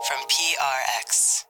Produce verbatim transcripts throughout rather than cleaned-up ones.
from P R X.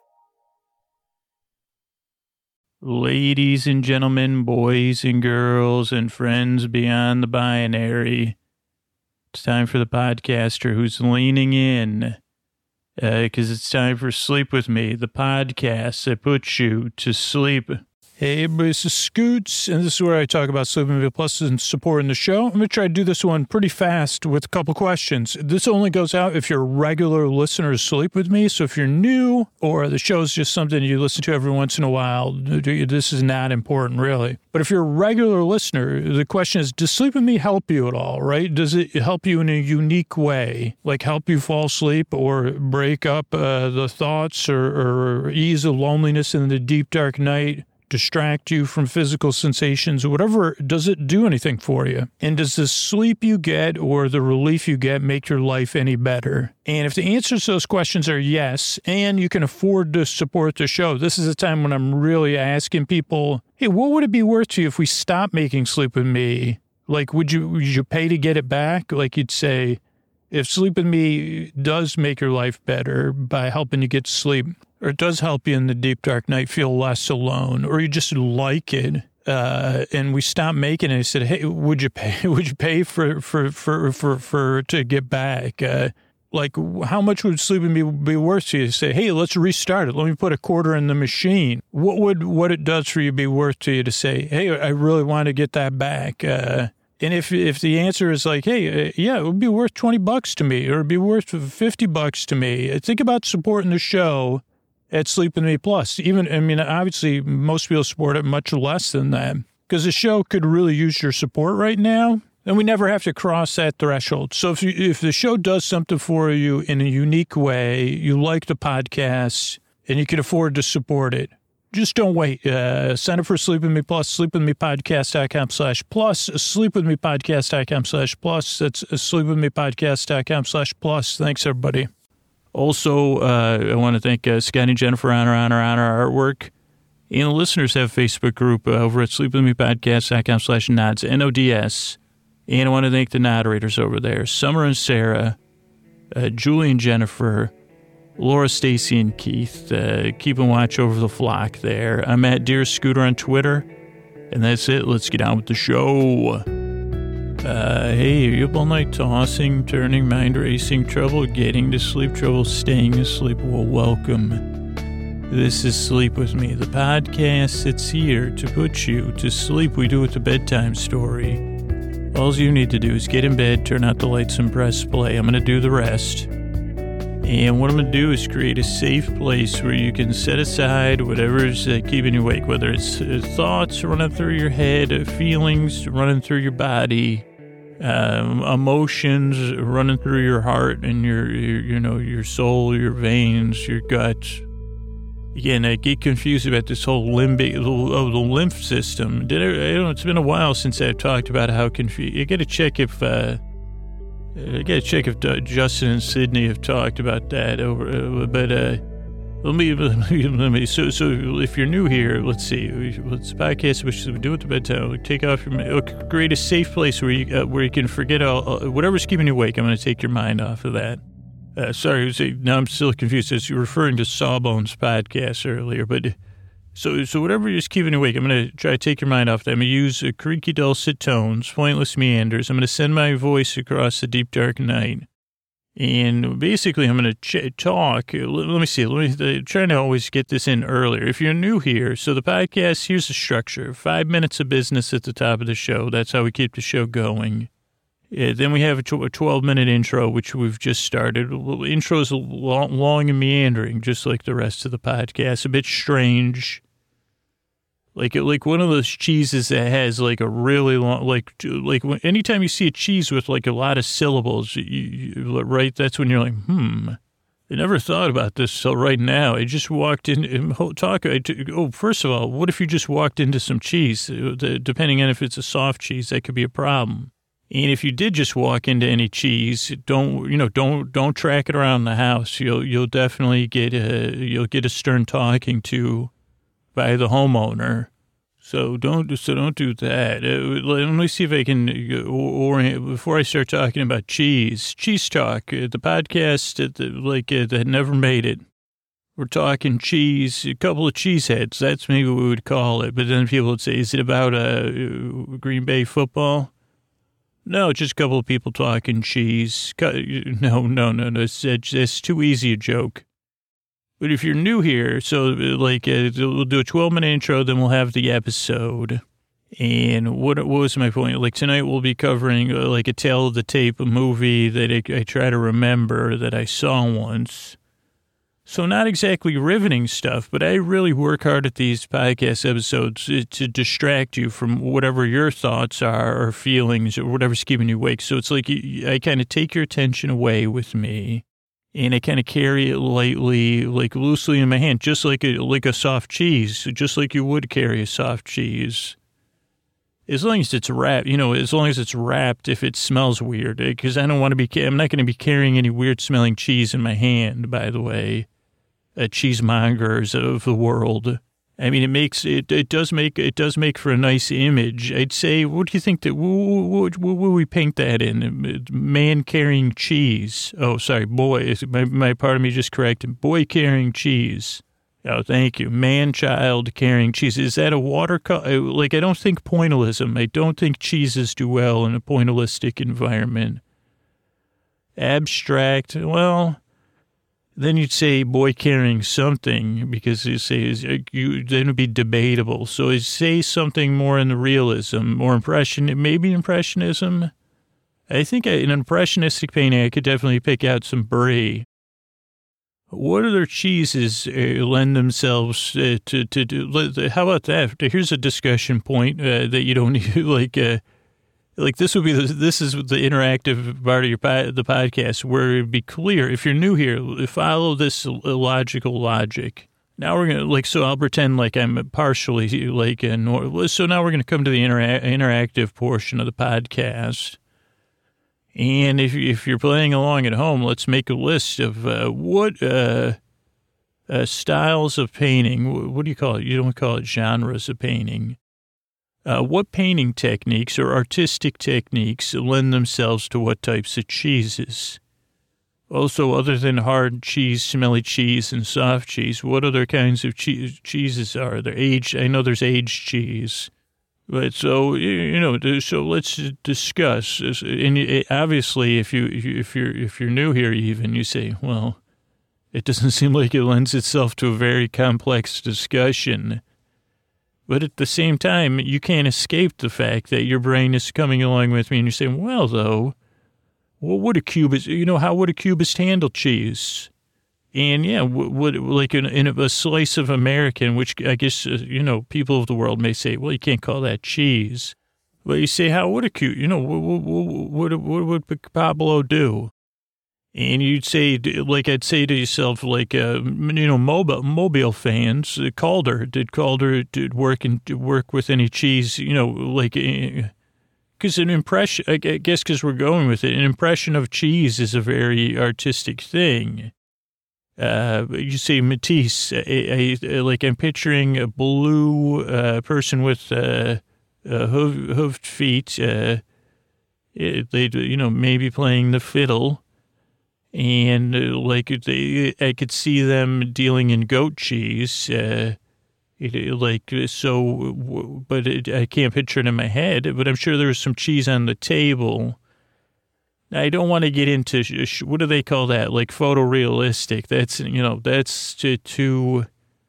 Ladies and gentlemen, boys and girls, and friends beyond the binary, it's time for the podcaster who's leaning in, because uh, it's time for Sleep With Me, the podcast that puts you to sleep. Hey, everybody, this is Scoots, and this is where I talk about Sleep With Me Plus and supporting the show. I'm going to try to do this one pretty fast with a couple questions. This only goes out if you're a regular listener to Sleep With Me, so if you're new or the show's just something you listen to every once in a while, this is not important, really. But if you're a regular listener, the question is, does Sleep With Me help you at all, right? Does it help you in a unique way, like help you fall asleep or break up uh, the thoughts or, or ease the loneliness in the deep, dark night? Distract you from physical sensations or whatever? Does it do anything for you? And does the sleep you get or the relief you get make your life any better? And if the answers to those questions are yes, and you can afford to support the show, this is a time when I'm really asking people, hey, what would it be worth to you if we stopped making Sleep With Me? Like, would you, would you pay to get it back? Like you'd say, if Sleep With Me does make your life better by helping you get to sleep, or it does help you in the deep, dark night feel less alone, or you just like it, uh, and we stopped making it, I said, hey, would you pay, would you pay for, for, for, for, for, to get back? Uh, like, how much would Sleep With Me be worth to you? Say, hey, let's restart it. Let me put a quarter in the machine. What would, what it does for you be worth to you to say, hey, I really want to get that back? Uh, And if if the answer is like, hey, uh, yeah, it would be worth twenty bucks to me, or it'd be worth fifty bucks to me, think about supporting the show at Sleep With Me Plus. Even, I mean, obviously, most people support it much less than that, because the show could really use your support right now, and we never have to cross that threshold. So if you, if the show does something for you in a unique way, you like the podcast, and you can afford to support it, just don't wait. Uh, sign up for Sleep With Me Plus, sleepwithmepodcast.com slash plus, sleepwithmepodcast.com slash plus. That's sleepwithmepodcast.com slash plus. Thanks, everybody. Also, uh, I want to thank uh, Scott and Jennifer on our, on our, on our artwork. And the listeners have a Facebook group uh, over at sleepwithmepodcast.com slash nods, N O D S. And I want to thank the moderators over there, Summer and Sarah, uh, Julie and Jennifer, Laura, Stacy, and Keith, uh, keeping watch over the flock there. I'm at Dear Scooter on Twitter, and that's it. Let's get on with the show. Uh, hey, are you up all night tossing, turning, mind racing, trouble getting to sleep, trouble staying asleep? Well, welcome. This is Sleep With Me, the podcast that's here to put you to sleep. We do it the bedtime story. All you need to do is get in bed, turn out the lights, and press play. I'm going to do the rest. And what I'm going to do is create a safe place where you can set aside whatever's uh, keeping you awake, whether it's uh, thoughts running through your head, uh, feelings running through your body, um, emotions running through your heart and your, your, you know, your soul, your veins, your gut. Again, I get confused about this whole limbic, oh, the lymph system. Did I, I don't know, it's been a while since I've talked about how confused. You got to check if... Uh, I got to check if uh, Justin and Sydney have talked about that over, uh, but uh, let me, let me, let me, so, so if you're new here, let's see, let's podcast, which we do at the bedtime, we take off your, uh, create a safe place where you, uh, where you can forget all, uh, whatever's keeping you awake. I'm going to take your mind off of that. Uh, sorry, now I'm still confused. As you're referring to Sawbones podcast earlier, but so, so whatever is keeping you awake, I'm going to try to take your mind off that. I'm going to use uh, creaky dulcet tones, pointless meanders. I'm going to send my voice across the deep, dark night. And basically, I'm going to ch- talk. Let, let me see. Let me I'm trying to always get this in earlier. If you're new here, so the podcast, here's the structure. Five minutes of business at the top of the show. That's how we keep the show going. Yeah, then we have a twelve-minute intro, which we've just started. Intro's long, long and meandering, just like the rest of the podcast. A bit strange. Like like one of those cheeses that has like a really long, like like anytime you see a cheese with like a lot of syllables, you, you, right? That's when you're like, hmm, I never thought about this till right now. I just walked in and talk. I, oh, first of all, what if you just walked into some cheese? Depending on if it's a soft cheese, that could be a problem. And if you did just walk into any cheese, don't you know? Don't don't track it around the house. You'll you'll definitely get a you'll get a stern talking to by the homeowner. So don't so don't do that. Uh, let me see if I can uh, orient before I start talking about cheese. Cheese talk, uh, the podcast uh, the, like uh, that never made it. We're talking cheese, a couple of cheeseheads. That's maybe what we would call it. But then people would say, "Is it about uh, Green Bay football?" No, just a couple of people talking cheese. No, no, no, no. It's, it's too easy a joke. But if you're new here, so like uh, we'll do a twelve-minute intro, then we'll have the episode. And what what was my point? Like tonight we'll be covering uh, like a tale of the tape, a movie that I, I try to remember that I saw once. So not exactly riveting stuff, but I really work hard at these podcast episodes to, to distract you from whatever your thoughts are or feelings or whatever's keeping you awake. So it's like you, I kind of take your attention away with me. And I kind of carry it lightly, like loosely in my hand, just like a like a soft cheese, just like you would carry a soft cheese. As long as it's wrapped, you know, as long as it's wrapped, if it smells weird, because I don't want to be, I'm not going to be carrying any weird smelling cheese in my hand, by the way, uh, cheesemongers of the world. I mean, it makes, it, it does make, it does make for a nice image. I'd say, what do you think that, what would we paint that in? Man carrying cheese. Oh, sorry, boy, my, my part of me just corrected. Boy carrying cheese. Oh, thank you. Man, child carrying cheese. Is that a watercolor? Like, I don't think pointillism. I don't think cheeses do well in a pointillistic environment. Abstract, well... Then you'd say boy carrying something because you say you then it'd be debatable. So you say something more in the realism, more impression, maybe impressionism. I think in an impressionistic painting, I could definitely pick out some brie. What other cheeses uh, lend themselves uh, to to do? How about that? Here's a discussion point uh, that you don't need like. Uh, Like this would be the, this is the interactive part of your the podcast where it'd be clear if you're new here, follow this illogical logic. Now we're gonna like so I'll pretend like I'm partially like a so now we're gonna come to the intera- interactive portion of the podcast. And if if you're playing along at home, let's make a list of uh, what uh, uh, styles of painting. What do you call it? You don't call it genres of painting. Uh, what painting techniques or artistic techniques lend themselves to what types of cheeses? Also, other than hard cheese, smelly cheese, and soft cheese, what other kinds of cheese, cheeses are there? Aged, I know there's aged cheese. But so, you know, so let's discuss. And obviously, if, you, if, you're, if you're new here even, you say, well, it doesn't seem like it lends itself to a very complex discussion. But at the same time, you can't escape the fact that your brain is coming along with me and you're saying, well, though, what would a cubist, you know, how would a cubist handle cheese? And yeah, would like in, in a slice of American, which I guess, uh, you know, people of the world may say, well, you can't call that cheese. But you say, how would a cube, you know, what, what, what, what would Pablo do? And you'd say, like I'd say to yourself, like, uh, you know, mobile, mobile fans, uh, Calder, did Calder did work and work with any cheese, you know, like, because uh, an impression, I guess because we're going with it, an impression of cheese is a very artistic thing. Uh, you say Matisse, I, I, like I'm picturing a blue uh, person with uh, uh, hoof, hoofed feet, uh, they, you know, maybe playing the fiddle. And uh, like they, I could see them dealing in goat cheese, uh, it, like so. But it, I can't picture it in my head. But I'm sure there was some cheese on the table. I don't want to get into what do they call that? Like photorealistic. That's you know that's too, too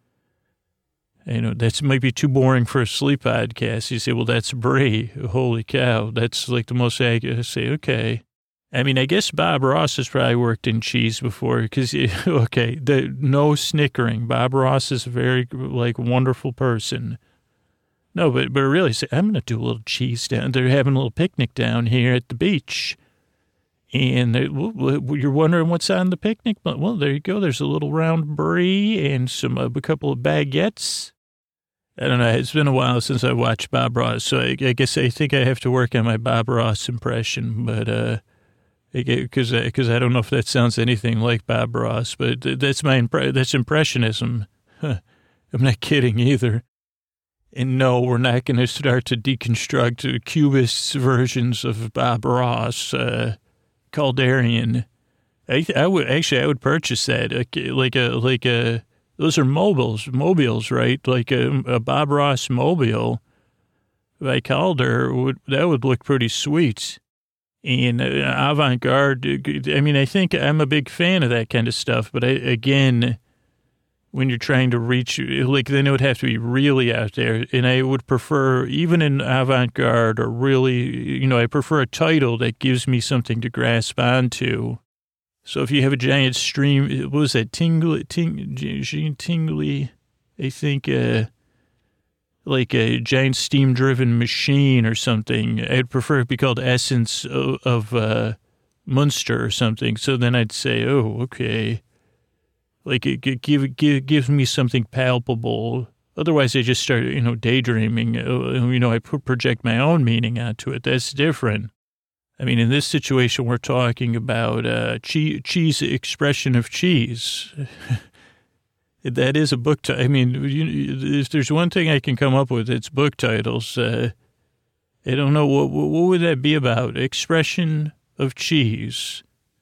you know that's might be too boring for a sleep podcast. You say, well, that's brie. Holy cow, that's like the most accurate. I say, okay. I mean, I guess Bob Ross has probably worked in cheese before because, okay, the, no snickering. Bob Ross is a very, like, wonderful person. No, but, but really, say, I'm going to do a little cheese down. They're having a little picnic down here at the beach. And well, you're wondering what's on the picnic? Well, there you go. There's a little round brie and some a couple of baguettes. I don't know. It's been a while since I watched Bob Ross, so I, I guess I think I have to work on my Bob Ross impression, but... uh Because because I don't know if that sounds anything like Bob Ross, but that's my impre- that's impressionism. Huh. I'm not kidding either. And no, we're not going to start to deconstruct Cubist versions of Bob Ross, uh, Calderian. I, I would actually, I would purchase that. Like a, like a, those are mobiles, mobiles, right? Like a, a Bob Ross mobile by Calder would, that would look pretty sweet. And uh, avant-garde, I mean, I think I'm a big fan of that kind of stuff, but I, again, when you're trying to reach, like, then it would have to be really out there. And I would prefer, even in avant-garde or really, you know, I prefer a title that gives me something to grasp onto. So if you have a giant stream, what was that, Tingly, ting, Tingly, I think, uh, like a giant steam-driven machine or something, I'd prefer it to be called Essence of, of uh, Munster or something. So then I'd say, oh, okay. Like, it, it give, give, gives me something palpable. Otherwise, I just start, you know, daydreaming. You know, I project my own meaning onto it. That's different. I mean, in this situation, we're talking about uh, cheese, cheese expression of cheese. That is a book title. I mean, you, if there's one thing I can come up with, it's book titles. Uh, I don't know, what, what would that be about? Expression of cheese.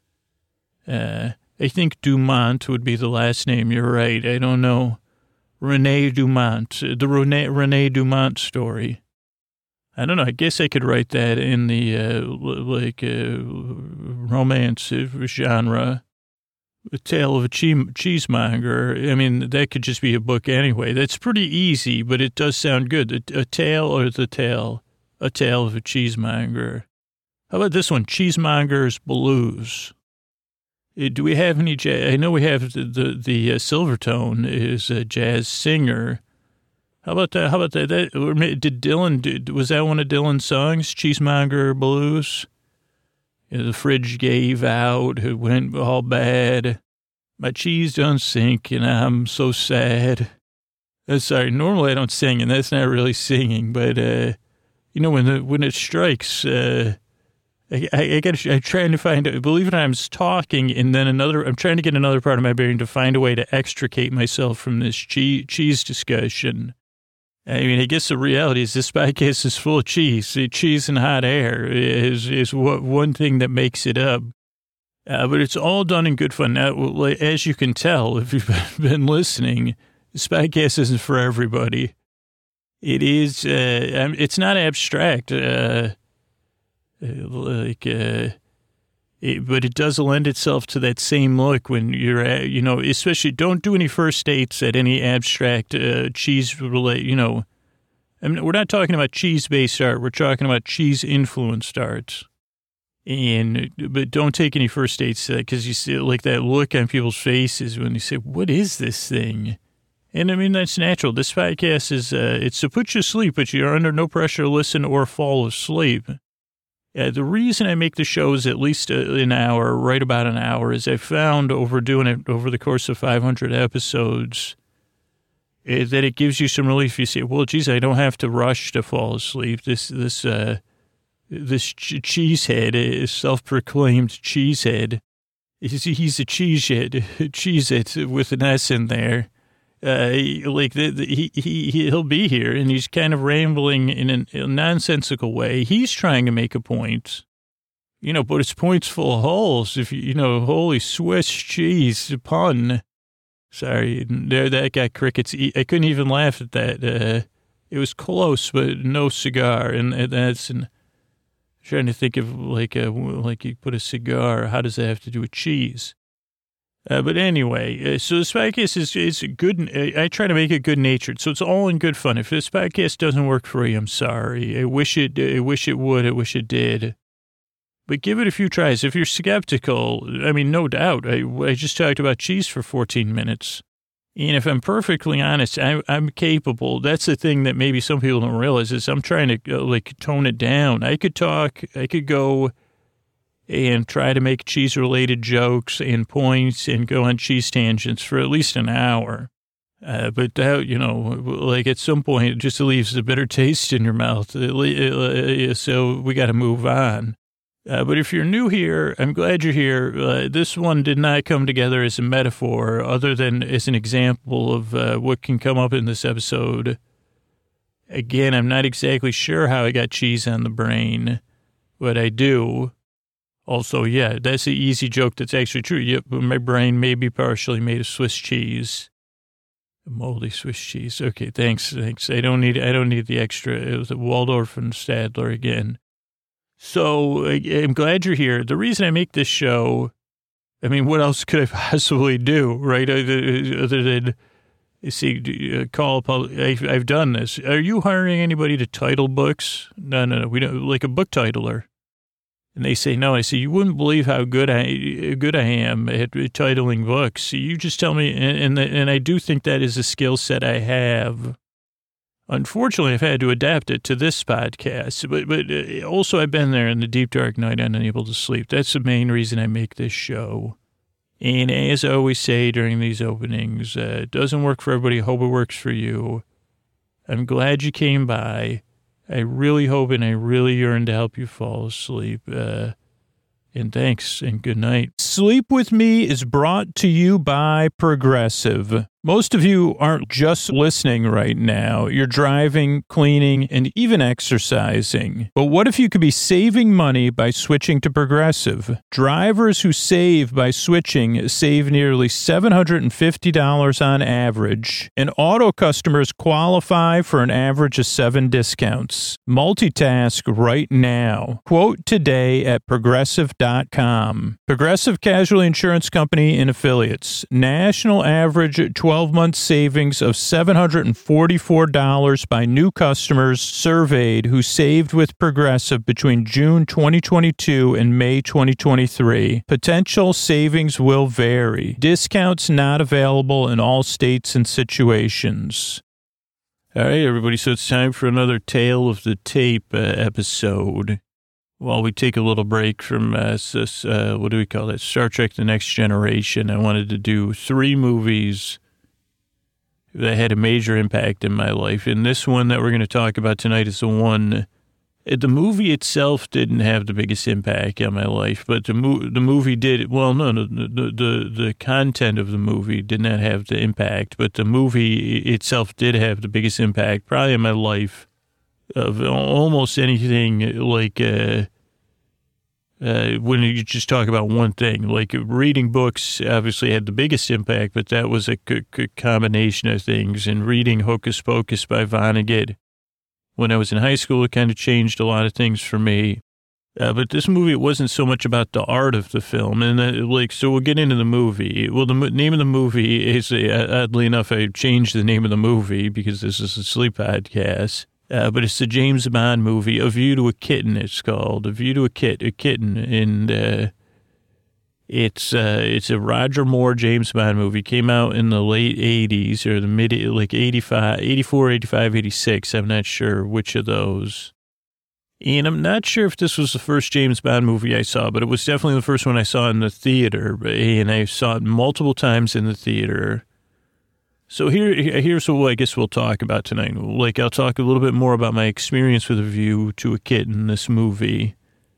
Uh I think Dumont would be the last name. You're right. I don't know. Rene Dumont, the Rene, Rene Dumont story. I don't know. I guess I could write that in the, uh, like, uh, romance genre. A Tale of a Cheesemonger. I mean, that could just be a book anyway. That's pretty easy, but it does sound good. A, a Tale or the Tale? A Tale of a Cheesemonger. How about this one? Cheesemonger's Blues. Do we have any jazz? I know we have the the, the uh, Silvertone is a jazz singer. How about that? How about that? that did Dylan? Did, was that one of Dylan's songs? Cheesemonger Blues. You know, the fridge gave out. It went all bad. My cheese don't sink, and I'm so sad. Uh, sorry, normally I don't sing, and that's not really singing. But uh, you know, when the when it strikes. Uh, I, I, I got. I'm trying to find. Believe it or not, I'm talking, and then another. I'm trying to get another part of my brain to find a way to extricate myself from this cheese, cheese discussion. I mean, I guess the reality is this podcast is full of cheese. Cheese and hot air is is what one thing that makes it up. Uh, but it's all done in good fun. Now, as you can tell, if you've been listening, this podcast isn't for everybody. It is. Uh, it's not abstract. Uh, Like, uh, it, but it does lend itself to that same look when you're at, you know, especially don't do any first dates at any abstract uh, cheese relate, you know. I mean, we're not talking about cheese-based art. We're talking about cheese-influenced art. And, but don't take any first dates because you see like that look on people's faces when they say, what is this thing? And I mean, that's natural. This podcast is, uh, it's to put you to sleep, but you're under no pressure to listen or fall asleep. Uh, the reason I make the shows at least an hour, right about an hour, is I found over doing it over the course of five hundred episodes uh, that it gives you some relief. You say, well, geez, I don't have to rush to fall asleep. This this uh, this ch- cheesehead is self-proclaimed cheesehead. He's, he's a cheesehead, cheesehead with an S in there. Uh, like the, the, he, he, he'll be here and he's kind of rambling in an, a nonsensical way. He's trying to make a point, you know, but his point's full of holes. If you, you know, holy Swiss cheese pun. Sorry, there, that got crickets. I couldn't even laugh at that. Uh, it was close, but no cigar. And that's, and I'm trying to think of like a, like you put a cigar. How does that have to do with cheese? Uh, but anyway, uh, so this podcast is, is good. I try to make it good natured. So it's all in good fun. If this podcast doesn't work for you, I'm sorry. I wish it, I wish it would. I wish it did. But give it a few tries. If you're skeptical, I mean, no doubt. I, I just talked about cheese for fourteen minutes. And if I'm perfectly honest, I, I'm capable. That's the thing that maybe some people don't realize is I'm trying to uh, like tone it down. I could talk, I could go and try to make cheese-related jokes and points and go on cheese tangents for at least an hour. Uh, but, that, you know, like at some point, it just leaves a bitter taste in your mouth. So we got to move on. Uh, but if you're new here, I'm glad you're here. Uh, this one did not come together as a metaphor other than as an example of uh, what can come up in this episode. Again, I'm not exactly sure how I got cheese on the brain, but I do. Also, yeah, that's an easy joke that's actually true. Yep, my brain may be partially made of Swiss cheese. Moldy Swiss cheese. Okay, thanks, thanks. I don't need I don't need the extra. It was Waldorf and Stadler again. So I'm glad you're here. The reason I make this show, I mean, what else could I possibly do, right? Other than see, call public. I've done this. Are you hiring anybody to title books? No, no, no. We don't like a book titler. And they say no. I say you wouldn't believe how good I good I am at titling books. You just tell me, and and, and I do think that is a skill set I have. Unfortunately, I've had to adapt it to this podcast, but but also I've been there in the deep dark night, unable to sleep. That's the main reason I make this show. And as I always say during these openings, uh, it doesn't work for everybody. I hope it works for you. I'm glad you came by. I really hope and I really yearn to help you fall asleep. Uh, and thanks and good night. Sleep With Me is brought to you by Progressive. Most of you aren't just listening right now. You're driving, cleaning, and even exercising. But what if you could be saving money by switching to Progressive? Drivers who save by switching save nearly seven hundred fifty dollars on average, and auto customers qualify for an average of seven discounts. Multitask right now. Quote today at progressive dot com. Progressive Casualty Insurance Company and Affiliates. National average twelve-month savings of seven hundred forty-four dollars by new customers surveyed who saved with Progressive between June twenty twenty-two and May twenty twenty-three. Potential savings will vary. Discounts not available in all states and situations. All right, everybody, so it's time for another Tale of the Tape uh, episode. While we take a little break from, uh, this, uh, what do we call it, Star Trek The Next Generation, I wanted to do three movies that had a major impact in my life. And this one that we're going to talk about tonight is the one, the movie itself didn't have the biggest impact on my life, but the, mo- the movie did, well, no, no the, the, the content of the movie did not have the impact, but the movie itself did have the biggest impact probably in my life of almost anything like, uh, Uh, when you just talk about one thing, like reading books obviously had the biggest impact, but that was a c- c- combination of things. And reading Hocus Pocus by Vonnegut when I was in high school, it kind of changed a lot of things for me. Uh, but this movie, it wasn't so much about the art of the film. And uh, like, so we'll get into the movie. Well, the mo- name of the movie is, uh, oddly enough, I changed the name of the movie because this is a sleep podcast. Uh, but it's the James Bond movie, A View to a Kitten, it's called. A View to a Kit, a Kitten. And uh, it's uh, it's a Roger Moore James Bond movie. Came out in the late eighties or the mid, like eighty-five, eighty-four, eighty-five, eighty-six. I'm not sure which of those. And I'm not sure if this was the first James Bond movie I saw, but it was definitely the first one I saw in the theater. And I saw it multiple times in the theater. So here, here's what I guess we'll talk about tonight. Like, I'll talk a little bit more about my experience with A View to a Kitten, this movie.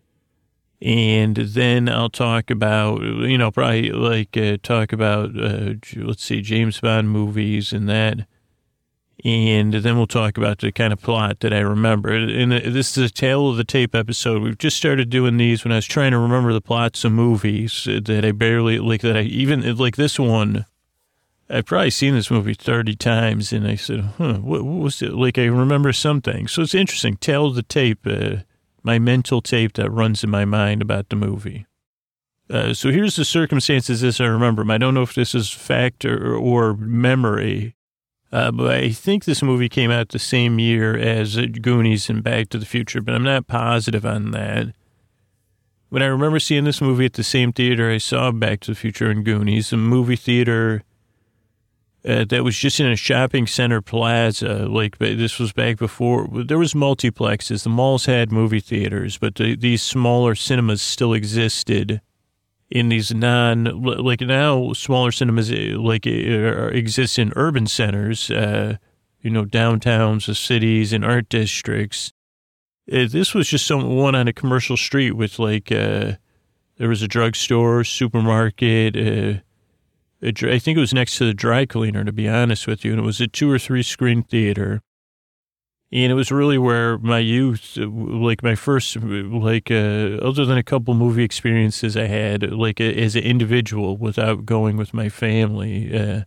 And then I'll talk about, you know, probably like uh, talk about, uh, let's see, James Bond movies and that. And then we'll talk about the kind of plot that I remember. And this is a Tale of the Tape episode. We've just started doing these when I was trying to remember the plots of movies that I barely, like that I even, like this one. I've probably seen this movie thirty times, and I said, huh, what, what was it? Like, I remember some things. So it's interesting. Tale of the Tape, uh, my mental tape that runs in my mind about the movie. Uh, so here's the circumstances as I remember them. I don't know if this is fact or, or memory, uh, but I think this movie came out the same year as Goonies and Back to the Future, but I'm not positive on that. But I remember seeing this movie at the same theater I saw Back to the Future and Goonies, a movie theater Uh, that was just in a shopping center plaza. Like, this was back before there was multiplexes. The malls had movie theaters, but the, these smaller cinemas still existed in these non, like now smaller cinemas like uh, exist in urban centers, uh, you know, downtowns of cities and art districts. Uh, this was just some one on a commercial street with like, uh, there was a drugstore, supermarket, uh, I think it was next to the dry cleaner, to be honest with you, and it was a two or three screen theater. And it was really where my youth, like my first, like, uh, other than a couple movie experiences I had, like, uh, as an individual without going with my family. Uh,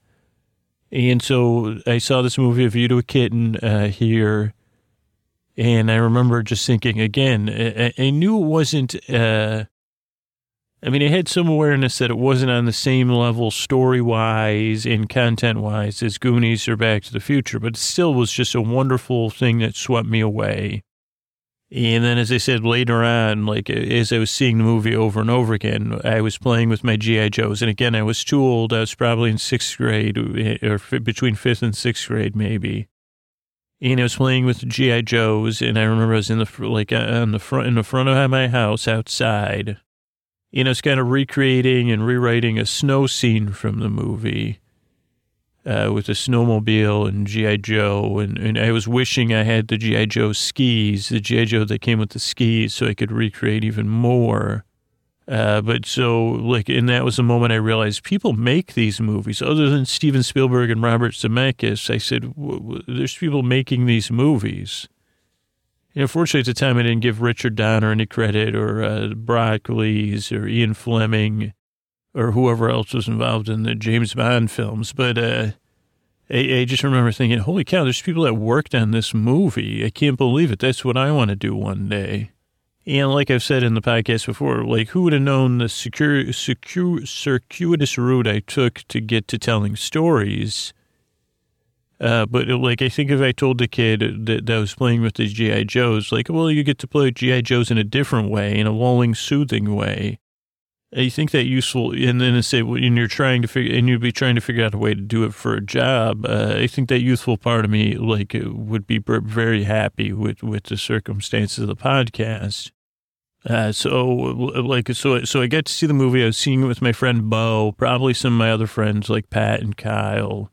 and so I saw this movie, A View to a Kitten, uh, here. And I remember just thinking, again, I, I knew it wasn't, uh, I mean, I had some awareness that it wasn't on the same level story-wise and content-wise as Goonies or Back to the Future, but it still was just a wonderful thing that swept me away. And then, as I said later on, like, as I was seeing the movie over and over again, I was playing with my G I. Joes. And again, I was too old. I was probably in sixth grade, or between fifth and sixth grade, maybe. And I was playing with the G I. Joes, and I remember I was in the, like, on the front, in the front of my house outside. You know, it's kind of recreating and rewriting a snow scene from the movie uh, with a snowmobile and G I. Joe. And, and I was wishing I had the G I. Joe skis, the G I. Joe that came with the skis, so I could recreate even more. Uh, but so, like, and that was the moment I realized people make these movies. Other than Steven Spielberg and Robert Zemeckis, I said, w- w- there's people making these movies. You know, fortunately, at the time, I didn't give Richard Donner any credit, or uh, Broccoli's, or Ian Fleming, or whoever else was involved in the James Bond films. But uh, I, I just remember thinking, holy cow, there's people that worked on this movie. I can't believe it. That's what I want to do one day. And like I've said in the podcast before, like, who would have known the secure, secure, circuitous route I took to get to telling stories? Uh, but, like, I think if I told the kid that, that I was playing with the G I. Joes, like, well, you get to play with G I. Joes in a different way, in a lulling, soothing way. I think that useful, and then to say, well, and you're trying to figure, and you'd be trying to figure out a way to do it for a job. Uh, I think that youthful part of me, like, would be very happy with, with the circumstances of the podcast. Uh, so, like, so, so I got to see the movie. I was seeing it with my friend Bo, probably some of my other friends like Pat and Kyle.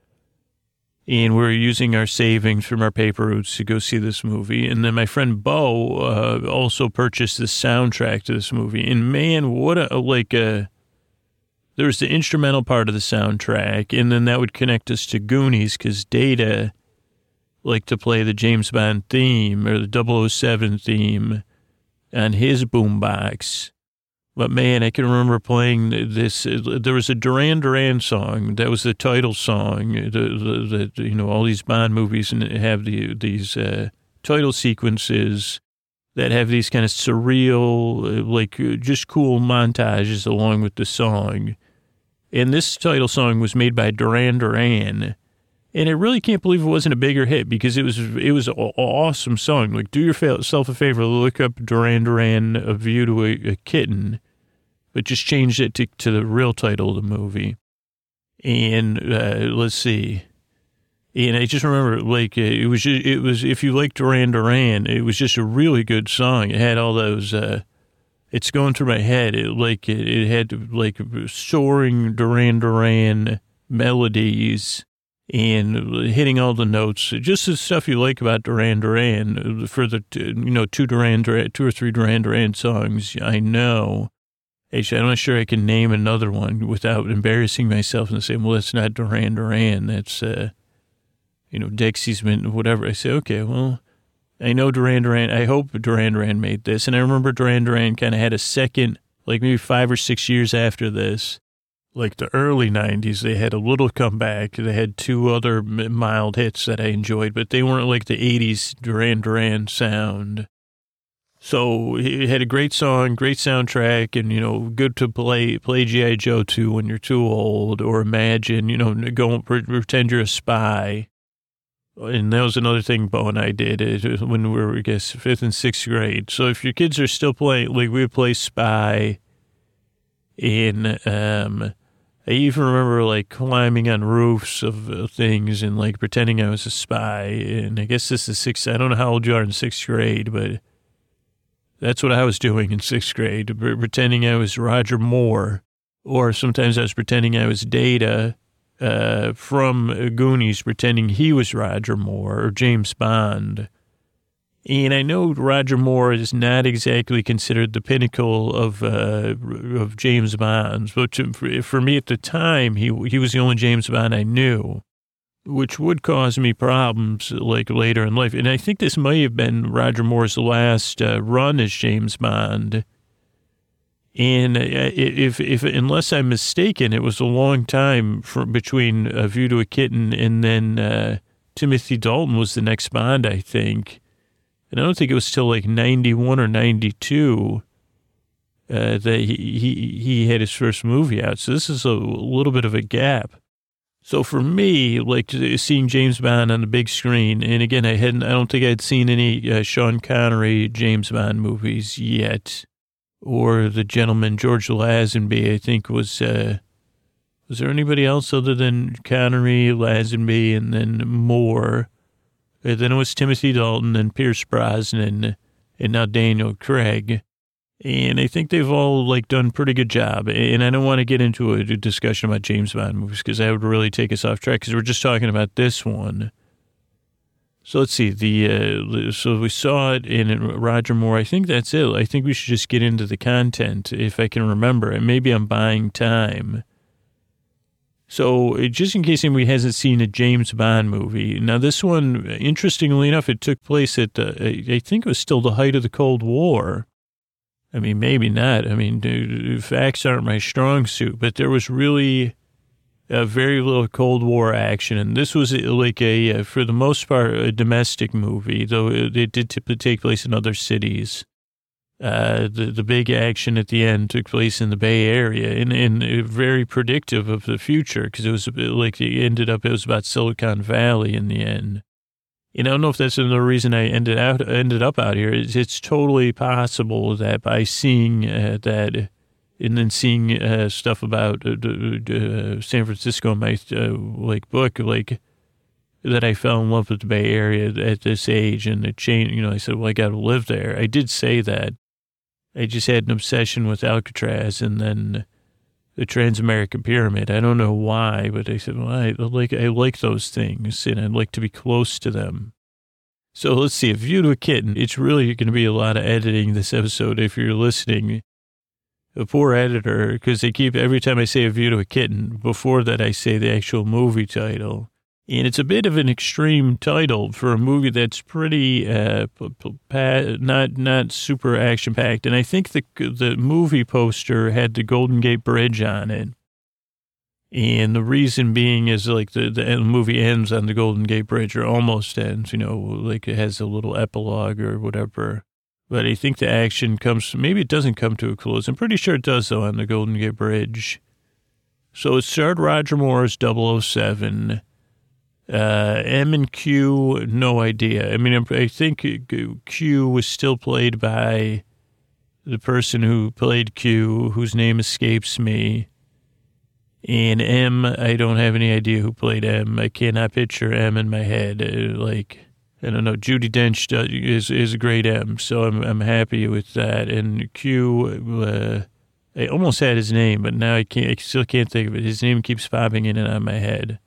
And we were using our savings from our paper routes to go see this movie. And then my friend Bo uh, also purchased the soundtrack to this movie. And man, what a, like a, there was the instrumental part of the soundtrack. And then that would connect us to Goonies, because Data liked to play the James Bond theme or the double oh seven theme on his boombox. But man, I can remember playing this. There was a Duran Duran song that was the title song. The, the, the you know, all these Bond movies and have the these uh, title sequences that have these kind of surreal, like, just cool montages along with the song. And this title song was made by Duran Duran, and I really can't believe it wasn't a bigger hit, because it was it was an awesome song. Like, do yourself a favor, look up Duran Duran, A View to a, a Kitten. But just changed it to, to the real title of the movie. And uh, let's see. And I just remember, like, it was, just, it was, if you like Duran Duran, it was just a really good song. It had all those, uh, it's going through my head. It, like, it, it had, like, soaring Duran Duran melodies and hitting all the notes. Just the stuff you like about Duran Duran for the, you know, two Duran Duran, two or three Duran Duran songs I know. Actually, I'm not sure I can name another one without embarrassing myself and saying, well, that's not Duran Duran. That's, uh, you know, Dexy's been, whatever. I say, okay, well, I know Duran Duran. I hope Duran Duran made this. And I remember Duran Duran kind of had a second, like maybe five or six years after this, like the early nineties, they had a little comeback. They had two other mild hits that I enjoyed, but they weren't like the eighties Duran Duran sound. So it had a great song, great soundtrack, and, you know, good to play play G I. Joe to when you're too old, or imagine, you know, go pretend you're a spy. And that was another thing Bo and I did when we were, I guess, fifth and sixth grade. So if your kids are still playing, like, we would play spy. And um, I even remember, like, climbing on roofs of things and, like, pretending I was a spy. And I guess this is sixth, I don't know how old you are in sixth grade, but that's what I was doing in sixth grade, pretending I was Roger Moore, or sometimes I was pretending I was Data uh, from Goonies, pretending he was Roger Moore or James Bond. And I know Roger Moore is not exactly considered the pinnacle of uh, of James Bonds, but to, for me at the time, he he was the only James Bond I knew. which would cause me problems like later in life. And I think this may have been Roger Moore's last uh, run as James Bond. And if, if, unless I'm mistaken, it was a long time for, between A View to a Kitten and then uh, Timothy Dalton was the next Bond, I think. And I don't think it was till like ninety-one or ninety-two uh, that he, he, he had his first movie out. So this is a little bit of a gap. So for me, like seeing James Bond on the big screen, and again, I hadn't, I don't think I'd seen any uh, Sean Connery James Bond movies yet. Or the gentleman, George Lazenby, I think was, uh, was there anybody else other than Connery, Lazenby, and then Moore? And then it was Timothy Dalton, then Pierce Brosnan, and now Daniel Craig. And I think they've all, like, done a pretty good job. And I don't want to get into a discussion about James Bond movies because that would really take us off track because we're just talking about this one. So let's see, the uh, so we saw it in Roger Moore. I think that's it. I think we should just get into the content if I can remember. And maybe I'm buying time. So just in case anybody hasn't seen a James Bond movie. Now this one, interestingly enough, it took place at, uh, I think it was still the height of the Cold War. I mean, maybe not. I mean, dude, facts aren't my strong suit, but there was really... Uh, very little Cold War action, and this was like a, uh, for the most part, a domestic movie, though it, it did typically take place in other cities. Uh, the the big action at the end took place in the Bay Area, and, and very predictive of the future, because it was a bit like it ended up, it was about Silicon Valley in the end. And I don't know if that's another reason I ended out ended up out here. It's, it's totally possible that by seeing uh, that... And then seeing uh, stuff about uh, uh, San Francisco in my uh, like book, like that I fell in love with the Bay Area at this age, and it changed. You know, I said, "Well, I got to live there." I did say that. I just had an obsession with Alcatraz, and then the Transamerican Pyramid. I don't know why, but I said, "Well, I like I like those things, and I'd like to be close to them." So let's see. A View to a Kitten. It's really going to be a lot of editing this episode if you're listening. A poor editor, because they keep, every time I say A View to a Kitten, before that I say the actual movie title. And it's a bit of an extreme title for a movie that's pretty, uh, not not super action-packed. And I think the the movie poster had the Golden Gate Bridge on it. And the reason being is like the, the movie ends on the Golden Gate Bridge, or almost ends, you know, like it has a little epilogue or whatever. But I think the action comes, maybe it doesn't come to a close. I'm pretty sure it does, though, on the Golden Gate Bridge. So it starred Roger Moore as double oh seven. Uh, M and Q, no idea. I mean, I think Q was still played by the person who played Q, whose name escapes me. And M, I don't have any idea who played M. I cannot picture M in my head. Uh, like... I don't know. Judi Dench is is a great M, so I'm I'm happy with that. And Q, uh, I almost had his name, but now I can't. I still can't think of it. His name keeps popping in and out of my head.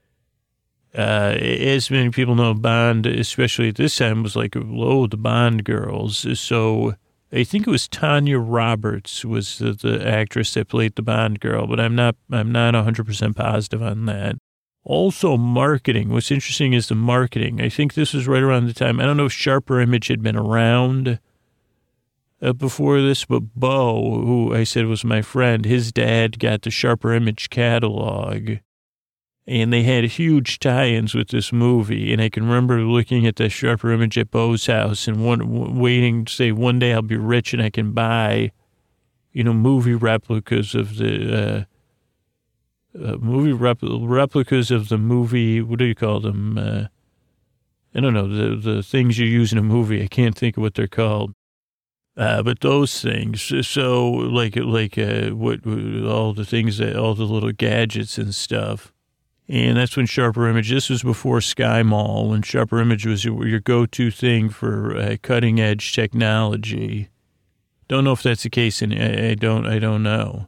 Uh, as many people know, Bond, especially at this time, was like, oh, the Bond girls. So I think it was Tanya Roberts was the, the actress that played the Bond girl, but I'm not I'm not one hundred percent positive on that. Also, marketing. What's interesting is the marketing. I think this was right around the time. I don't know if Sharper Image had been around uh, before this, but Bo, who I said was my friend, his dad got the Sharper Image catalog, and they had huge tie-ins with this movie. And I can remember looking at the Sharper Image at Bo's house and one, waiting to say, one day I'll be rich and I can buy, you know, movie replicas of the... Uh, Uh, movie repl- replicas of the movie, what do you call them? Uh, I don't know, the the things you use in a movie. I can't think of what they're called. Uh, but those things, so like, like uh, what, all the things, that all the little gadgets and stuff. And that's when Sharper Image, this was before Sky Mall, when Sharper Image was your, your go-to thing for uh, cutting-edge technology. Don't know if that's the case, and I, I don't, I don't know.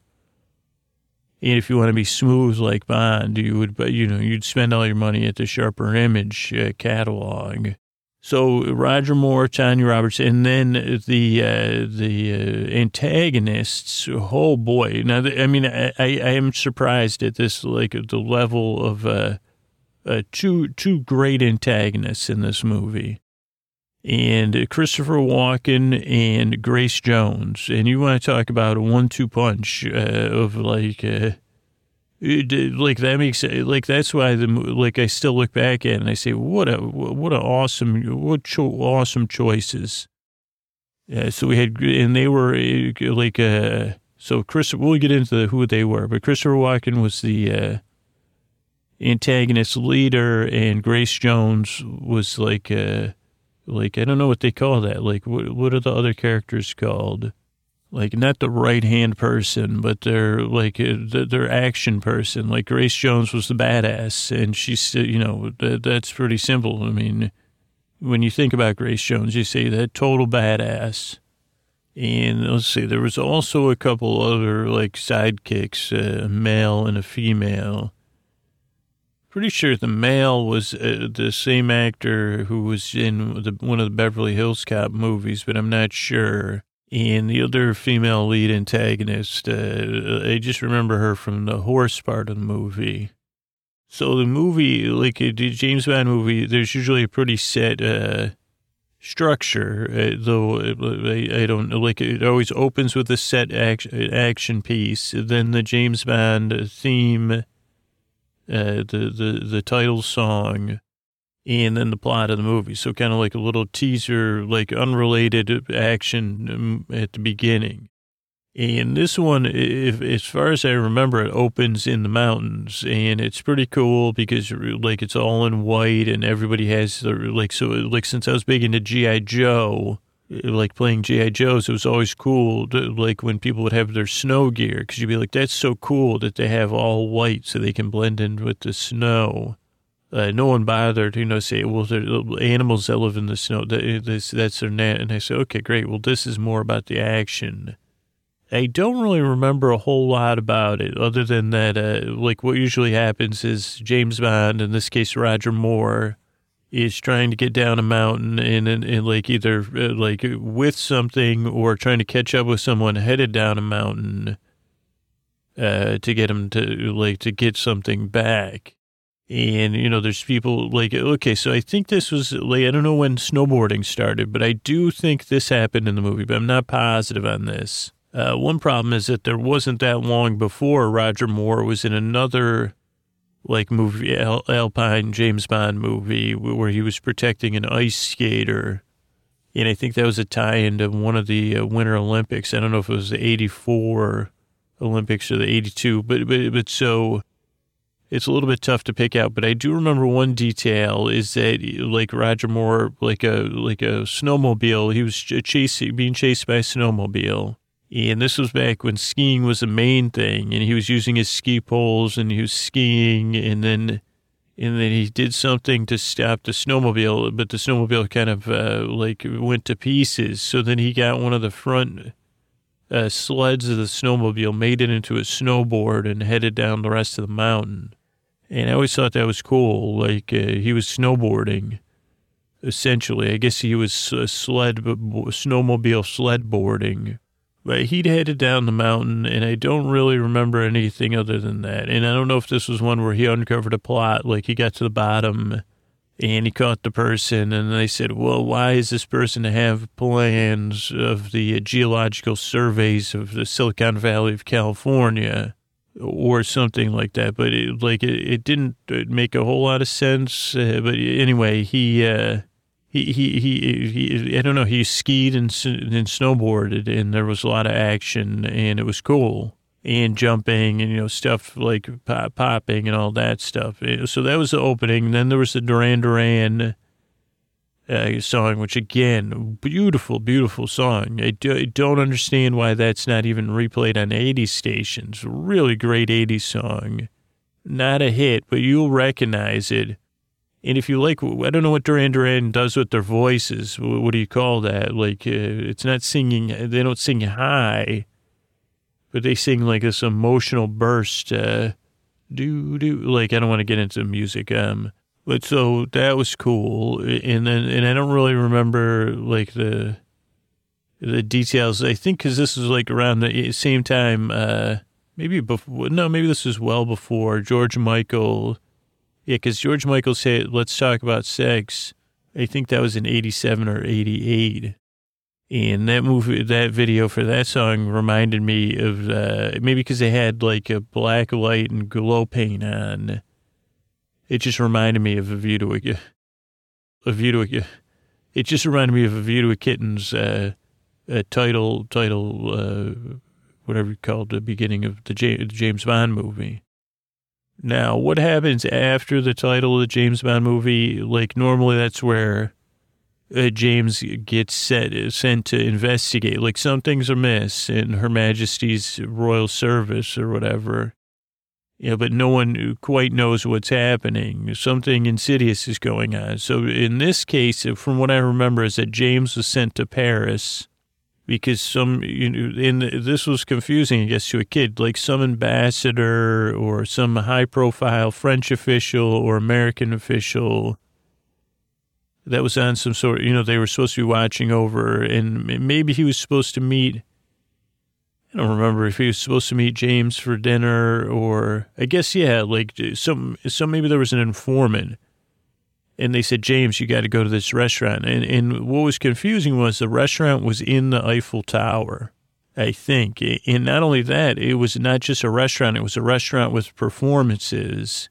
And if you want to be smooth like Bond, you would, you know, you'd spend all your money at the Sharper Image uh, catalog. So Roger Moore, Tanya Roberts, and then the uh, the uh, antagonists. Oh boy! Now, I mean, I, I am surprised at this, like the level of uh, uh, two two great antagonists in this movie. And Christopher Walken and Grace Jones. And you want to talk about a one two punch uh, of like, uh, it, like that makes like that's why the like I still look back at it and I say what a what a awesome what cho- awesome choices. Yeah, so we had and they were uh, like uh, so Chris. We'll get into the, who they were, but Christopher Walken was the uh, antagonist leader, and Grace Jones was like. Uh, Like, I don't know what they call that. Like, what what are the other characters called? Like, not the right-hand person, but they're, like, uh, they're action person. Like, Grace Jones was the badass, and she's, you know, that, that's pretty simple. I mean, when you think about Grace Jones, you say that total badass. And let's see, there was also a couple other, like, sidekicks, a male and a female. Pretty sure the male was uh, the same actor who was in the, one of the Beverly Hills Cop movies, but I'm not sure. And the other female lead antagonist, uh, I just remember her from the horse part of the movie. So the movie, like a James Bond movie, there's usually a pretty set uh, structure, uh, though I, I don't, like it always opens with a set action, action piece, then the James Bond theme, Uh, the, the, the title song, and then the plot of the movie. So kind of like a little teaser, like unrelated action at the beginning. And this one, if, as far as I remember, it opens in the mountains, and it's pretty cool because like it's all in white and everybody has the, like, so like since I was big into G I. Joe, like playing G I. Joes, it was always cool to, like when people would have their snow gear, because you'd be like, that's so cool that they have all white so they can blend in with the snow. Uh, no one bothered, you know, say, well, they're animals that live in the snow, this, that's their net. And I say, okay, great. Well, this is more about the action. I don't really remember a whole lot about it other than that, uh, like what usually happens is James Bond, in this case, Roger Moore, is trying to get down a mountain and, and, and like either uh, like with something or trying to catch up with someone headed down a mountain uh, to get him to like to get something back. And, you know, there's people like, okay, so I think this was like, I don't know when snowboarding started, but I do think this happened in the movie, but I'm not positive on this. Uh, one problem is that there wasn't that long before Roger Moore was in another like movie, Al- Alpine James Bond movie where he was protecting an ice skater. And I think that was a tie into one of the uh, Winter Olympics. I don't know if it was the eighty-four Olympics or the eighty-two, but, but, but so it's a little bit tough to pick out. But I do remember one detail is that like Roger Moore, like a, like a snowmobile, he was chasing, being chased by a snowmobile. And this was back when skiing was the main thing, and he was using his ski poles, and he was skiing, and then, and then he did something to stop the snowmobile, but the snowmobile kind of uh, like went to pieces. So then he got one of the front uh, sleds of the snowmobile, made it into a snowboard, and headed down the rest of the mountain. And I always thought that was cool. Like uh, he was snowboarding, essentially. I guess he was uh, sled snowmobile sled boarding. But he'd headed down the mountain, and I don't really remember anything other than that. And I don't know if this was one where he uncovered a plot, like he got to the bottom, and he caught the person, and they said, well, why is this person to have plans of the geological surveys of the Silicon Valley of California, or something like that. But it, like it, it didn't make a whole lot of sense. Uh, but anyway, he... Uh, He, he, he, he, I don't know, he skied and, and snowboarded, and there was a lot of action, and it was cool, and jumping, and, you know, stuff like pop, popping and all that stuff. So that was the opening. Then there was the Duran Duran uh, song, which, again, beautiful, beautiful song. I, do, I don't understand why that's not even replayed on eighties stations. Really great eighties song. Not a hit, but you'll recognize it. And if you like, I don't know what Duran Duran does with their voices. What do you call that? Like, uh, it's not singing, they don't sing high, but they sing like this emotional burst, uh, do, do, like, I don't want to get into music. Um, but so that was cool. And then, and I don't really remember like the, the details. I think cause this was like around the same time, uh, maybe before, no, maybe this was well before George Michael Yeah, because George Michael said, let's talk about sex. I think that was in eighty-seven or eighty-eight. And that movie, that video for that song reminded me of, uh, maybe because they had like a black light and glow paint on. It just reminded me of A View to a, a View to a, it just reminded me of A View to a Kitten's, uh, uh title, title, uh, whatever you called the beginning of the James Bond movie. Now, what happens after the title of the James Bond movie? Like, normally that's where uh, James gets set, sent to investigate. Like, something's amiss in Her Majesty's Royal Service or whatever. Yeah, but no one quite knows what's happening. Something insidious is going on. So in this case, from what I remember, is that James was sent to Paris because some, you know, and this was confusing, I guess, to a kid, like some ambassador or some high-profile French official or American official that was on some sort, you know, they were supposed to be watching over, and maybe he was supposed to meet, I don't remember if he was supposed to meet James for dinner or, I guess, yeah, like some, some maybe there was an informant. And they said, James, you got to go to this restaurant. And, and what was confusing was the restaurant was in the Eiffel Tower, I think. And not only that, it was not just a restaurant. It was a restaurant with performances.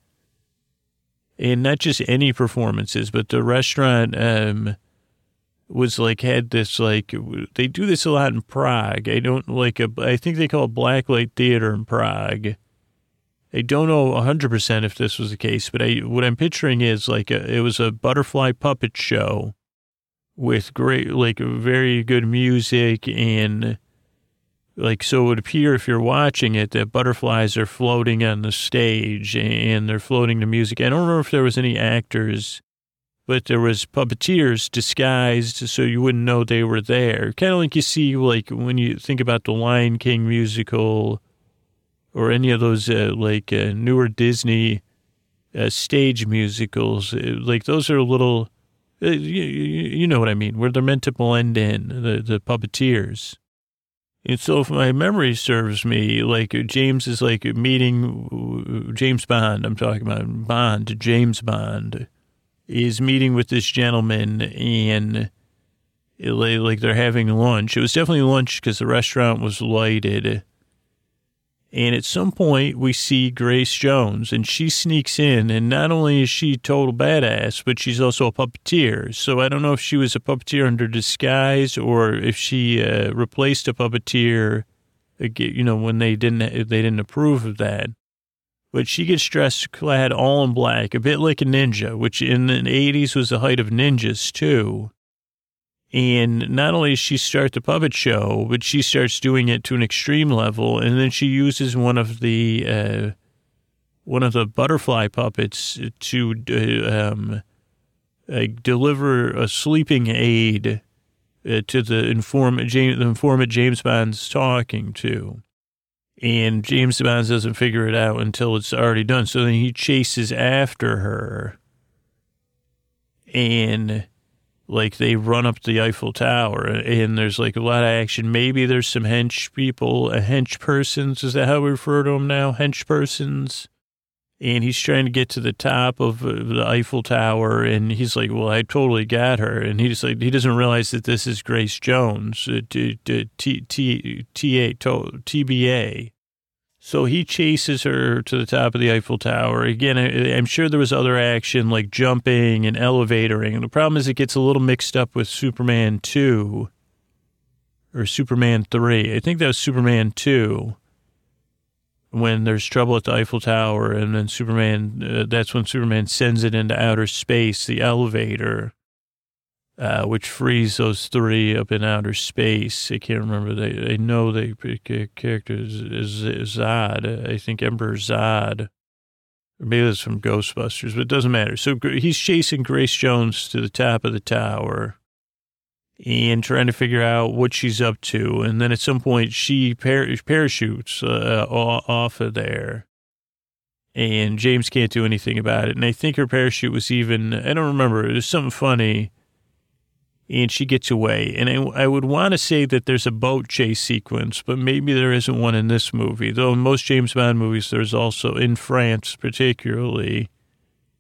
And not just any performances, but the restaurant um, was like, had this, like, they do this a lot in Prague. I don't like, a, I think they call it Blacklight Theater in Prague. I don't know one hundred percent if this was the case, but I, what I'm picturing is like a, it was a butterfly puppet show with great, like very good music and like, so it would appear if you're watching it that butterflies are floating on the stage and they're floating to music. I don't remember if there was any actors, but there was puppeteers disguised so you wouldn't know they were there. Kind of like you see like when you think about the Lion King musical or any of those uh, like uh, newer Disney uh, stage musicals, uh, like those are a little, uh, you, you know what I mean, where they're meant to blend in, the, the puppeteers. And so if my memory serves me, like James is like meeting, James Bond, I'm talking about Bond, James Bond, is meeting with this gentleman and it, like they're having lunch. It was definitely lunch because the restaurant was lighted. And at some point, we see Grace Jones, and she sneaks in, and not only is she total badass, but she's also a puppeteer. So I don't know if she was a puppeteer under disguise or if she uh, replaced a puppeteer, you know, when they didn't they didn't approve of that. But she gets dressed clad all in black, a bit like a ninja, which in the eighties was the height of ninjas, too. And not only does she start the puppet show, but she starts doing it to an extreme level. And then she uses one of the uh, one of the butterfly puppets to uh, um, uh, deliver a sleeping aid uh, to the informant, James, the informant James Bond's talking to. And James Bond doesn't figure it out until it's already done. So then he chases after her. And like they run up the Eiffel Tower and there's like a lot of action. Maybe there's some hench people, uh, hench persons. Is that how we refer to them now? Hench persons. And he's trying to get to the top of the Eiffel Tower. And he's like, well, I totally got her. And he just like, he doesn't realize that this is Grace Jones, uh, T, T, T, T, T B A. So he chases her to the top of the Eiffel Tower. Again, I'm sure there was other action like jumping and elevatoring. And the problem is it gets a little mixed up with Superman two or Superman three. I think that was Superman two when there's trouble at the Eiffel Tower. And then Superman, uh, that's when Superman sends it into outer space, the elevator, uh, which frees those three up in outer space. I can't remember. They, they know they pick a character is, is, is Zod. I think Emperor Zod. Or maybe it's from Ghostbusters, but it doesn't matter. So he's chasing Grace Jones to the top of the tower and trying to figure out what she's up to. And then at some point she par- parachutes uh, off of there. And James can't do anything about it. And I think her parachute was even, I don't remember, it was something funny. And she gets away. And I, I would want to say that there's a boat chase sequence, but maybe there isn't one in this movie. Though in most James Bond movies, there's also, in France particularly,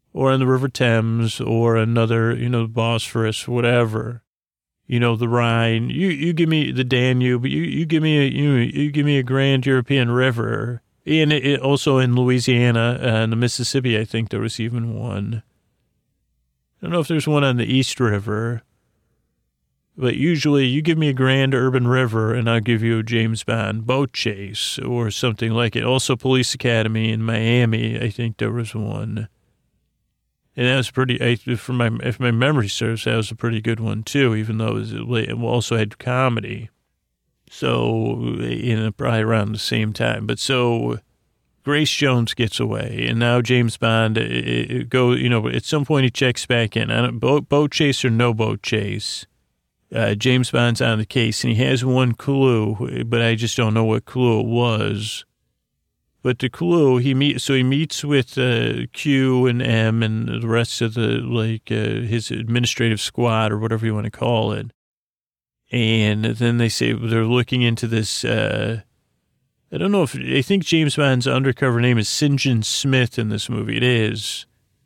or on the River Thames, or another, you know, Bosphorus, whatever. You know, the Rhine. You you give me the Danube. You you give me a you you give me a grand European river. And it, it also in Louisiana and the Mississippi, I think there was even one. I don't know if there's one on the East River. But usually you give me a grand urban river and I'll give you a James Bond boat chase or something like it. Also Police Academy in Miami, I think there was one. And that was pretty, I, for my, if my memory serves, that was a pretty good one too, even though it, was, it also had comedy. So, you know, probably around the same time. But so Grace Jones gets away and now James Bond it, it go, you know, at some point he checks back in. I don't, boat, boat chase or no boat chase. Uh, James Bond's on the case, and he has one clue, but I just don't know what clue it was. But the clue, he meet, so he meets with uh, Q and M and the rest of the, like, uh, his administrative squad or whatever you want to call it. And then they say they're looking into this, uh, I don't know if, I think James Bond's undercover name is Saint John Smith in this movie. It is.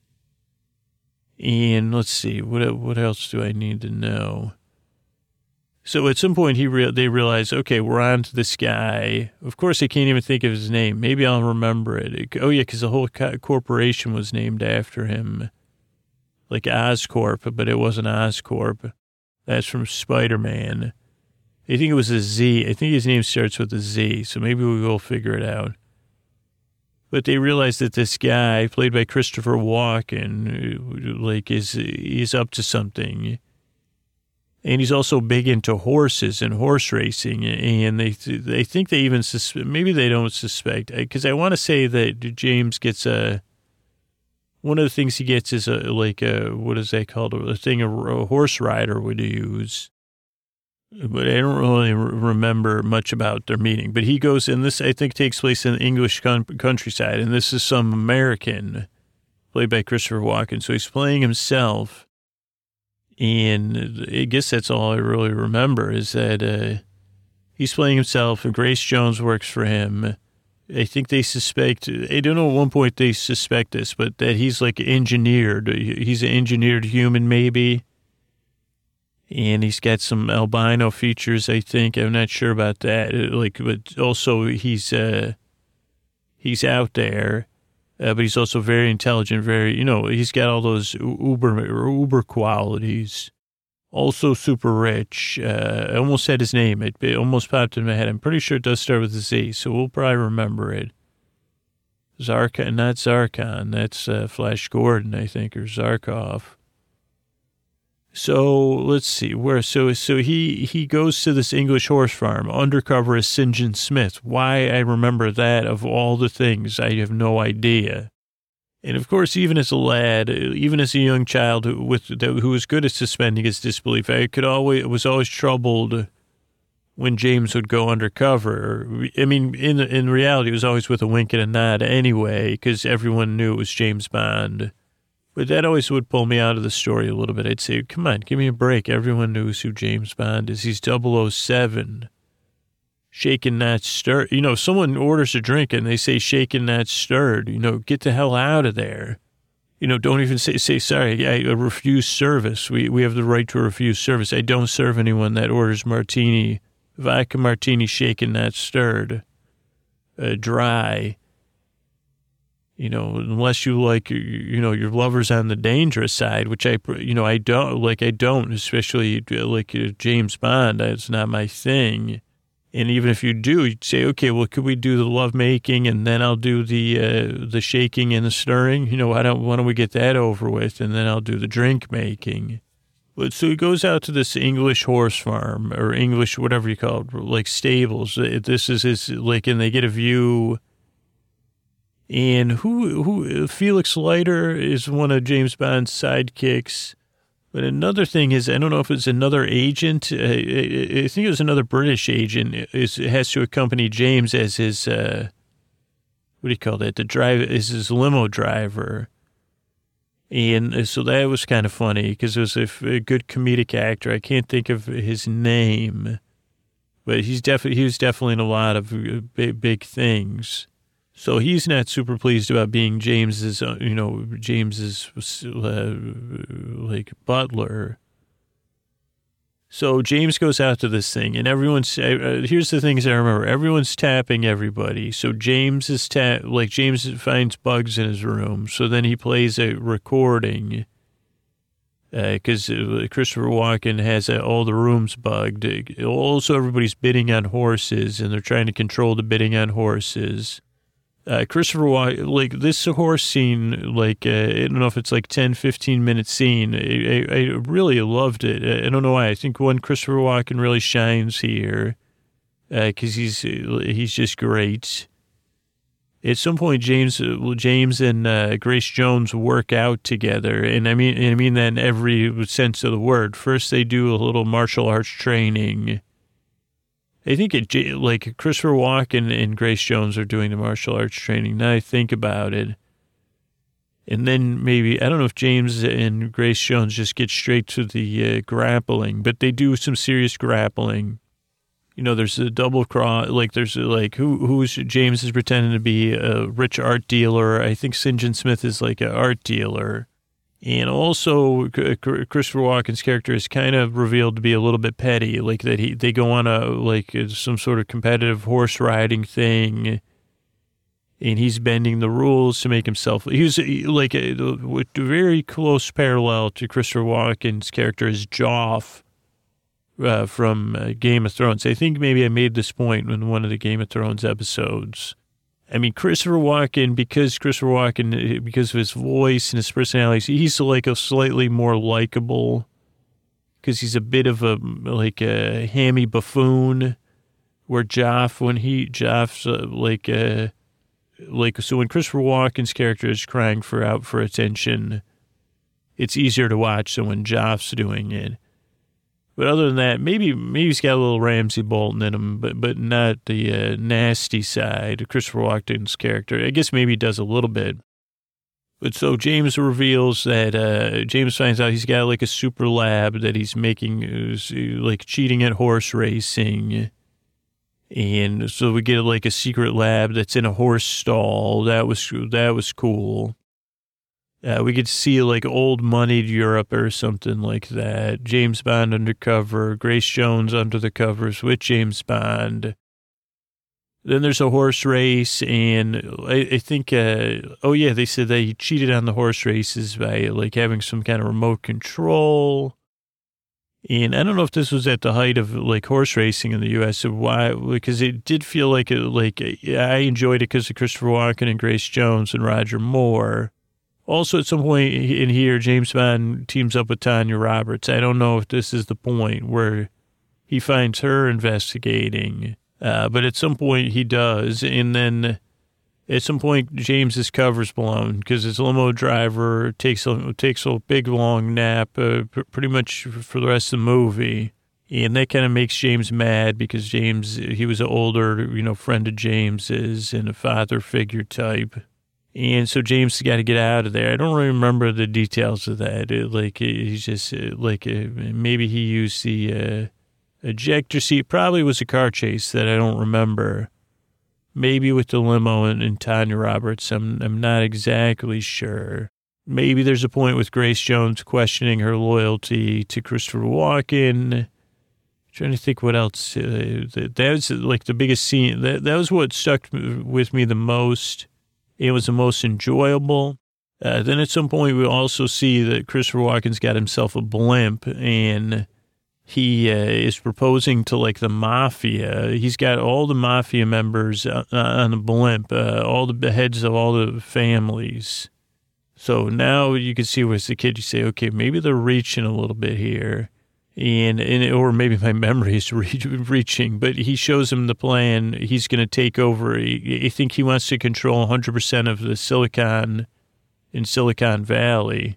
And let's see, what what else do I need to know? So at some point, he re- they realize, okay, we're on to this guy. Of course, I can't even think of his name. Maybe I'll remember it. it oh, yeah, because the whole co- corporation was named after him. Like Oscorp, but it wasn't Oscorp. That's from Spider-Man. I think it was a Z. I think his name starts with a Z, so maybe we will figure it out. But they realize that this guy, played by Christopher Walken, like, is, is up to something. And he's also big into horses and horse racing. And they they think they even suspect, maybe they don't suspect, because I want to say that James gets a, one of the things he gets is a, like a, what is that called? A thing a, a horse rider would use. But I don't really remember much about their meeting. But he goes, and this I think takes place in the English countryside. And this is some American played by Christopher Walken. So he's playing himself. And I guess that's all I really remember is that uh, he's playing himself and Grace Jones works for him. I think they suspect, I don't know at one point they suspect this, but that he's like engineered. He's an engineered human maybe. And he's got some albino features, I think. I'm not sure about that. Like, but also he's, uh, he's out there. Uh, but he's also very intelligent, very, you know, he's got all those uber uber qualities. Also super rich. Uh, I almost said his name. It, it almost popped in my head. I'm pretty sure it does start with a Z, so we'll probably remember it. Zarkon, not Zarkon. That's uh, Flash Gordon, I think, or Zarkov. So let's see where. So so he he goes to this English horse farm undercover as Saint John Smith. Why I remember that of all the things, I have no idea. And of course, even as a lad, even as a young child who, with who was good at suspending his disbelief, I could always was always troubled when James would go undercover. I mean, in in reality, it was always with a wink and a nod anyway, because everyone knew it was James Bond. But that always would pull me out of the story a little bit. I'd say, come on, give me a break. Everyone knows who James Bond is. He's double oh seven. Shaken, not stirred. You know, someone orders a drink and they say shaken, not stirred. You know, get the hell out of there. You know, don't even say, say sorry, I refuse service. We we have the right to refuse service. I don't serve anyone that orders martini, vodka martini shaken, not stirred, uh, dry. You know, unless you like, you know, your lover's on the dangerous side, which I, you know, I don't, like, I don't, especially like James Bond. That's not my thing. And even if you do, you'd say, okay, well, could we do the love making and then I'll do the uh, the shaking and the stirring? You know, why don't, why don't we get that over with and then I'll do the drink making? But so he goes out to this English horse farm or English, whatever you call it, like stables. This is his, like, and they get a view. And who, who, Felix Leiter is one of James Bond's sidekicks. But another thing is, I don't know if it's another agent. Uh, I think it was another British agent. Is has to accompany James as his, uh, what do you call that? The drive is his limo driver. And so that was kind of funny because it was a, a good comedic actor. I can't think of his name, but he's definitely, he was definitely in a lot of big, big things. So he's not super pleased about being James's, uh, you know, James's, uh, like, butler. So James goes out to this thing, and everyone's, uh, here's the things I remember. Everyone's tapping everybody. So James is, tap, like, James finds bugs in his room. So then he plays a recording, because uh, Christopher Walken has uh, all the rooms bugged. Also, everybody's bidding on horses, and they're trying to control the bidding on horses. Uh, Christopher Walken, like, this horse scene, like, uh, I don't know if it's like ten, fifteen minute scene. I, I, I really loved it. I don't know why. I think one, Christopher Walken really shines here, because uh, he's, he's just great. At some point, James, James and uh, Grace Jones work out together, and I mean, I mean that in every sense of the word. First, they do a little martial arts training. I think it, like, Christopher Walken and Grace Jones are doing the martial arts training. Now I think about it. And then maybe, I don't know if James and Grace Jones just get straight to the uh, grappling, but they do some serious grappling. You know, there's a double cross, like, there's a, like, who, who's, James is pretending to be a rich art dealer. I think Saint John Smith is like an art dealer. And also, Christopher Walken's character is kind of revealed to be a little bit petty, like that he they go on a, like, some sort of competitive horse riding thing, and he's bending the rules to make himself, he was like a, a very close parallel to Christopher Walken's character is Joff uh, from uh, Game of Thrones. I think maybe I made this point in one of the Game of Thrones episodes. I mean, Christopher Walken, because Christopher Walken, because of his voice and his personality, he's like a slightly more likable, because he's a bit of a, like a hammy buffoon, where Joff, when he, Joff's uh, like, uh, like, so when Christopher Walken's character is crying for out for attention, it's easier to watch than when Joff's doing it. But other than that, maybe maybe he's got a little Ramsay Bolton in him, but but not the uh, nasty side of Christopher Walken's character. I guess maybe he does a little bit. But so James reveals that, uh, James finds out he's got like a super lab that he's making, uh, like cheating at horse racing. And so we get like a secret lab that's in a horse stall. That was, that was cool. Uh, we get to see like old moneyed Europe or something like that. James Bond undercover, Grace Jones under the covers with James Bond. Then there's a horse race, and I, I think, uh, oh yeah, they said that he cheated on the horse races by like having some kind of remote control. And I don't know if this was at the height of like horse racing in the U S or why, because it did feel like it, like I enjoyed it because of Christopher Walken and Grace Jones and Roger Moore. Also, at some point in here, James Bond teams up with Tanya Roberts. I don't know if this is the point where he finds her investigating, uh, but at some point he does. And then at some point, James's cover's blown because his limo driver takes a, takes a big, long nap uh, p- pretty much for the rest of the movie. And that kind of makes James mad because James, he was an older, you know, friend of James's and a father figure type. And so James got to get out of there. I don't really remember the details of that. It, like, he's just, like, uh, maybe he used the uh, ejector seat. Probably was a car chase that I don't remember. Maybe with the limo and, and Tanya Roberts. I'm, I'm not exactly sure. Maybe there's a point with Grace Jones questioning her loyalty to Christopher Walken. I'm trying to think what else. Uh, that, that was, like, the biggest scene. That, that was what stuck with me the most. It was the most enjoyable. Uh, then at some point, we also see that Christopher Walken's got himself a blimp, and he uh, is proposing to, like, the mafia. He's got all the mafia members uh, on the blimp, uh, all the heads of all the families. So now you can see with the kid, you say, okay, maybe they're reaching a little bit here. And, and or maybe my memory is re- reaching, but he shows him the plan. He's going to take over. I think he wants to control one hundred percent of the silicon in Silicon Valley,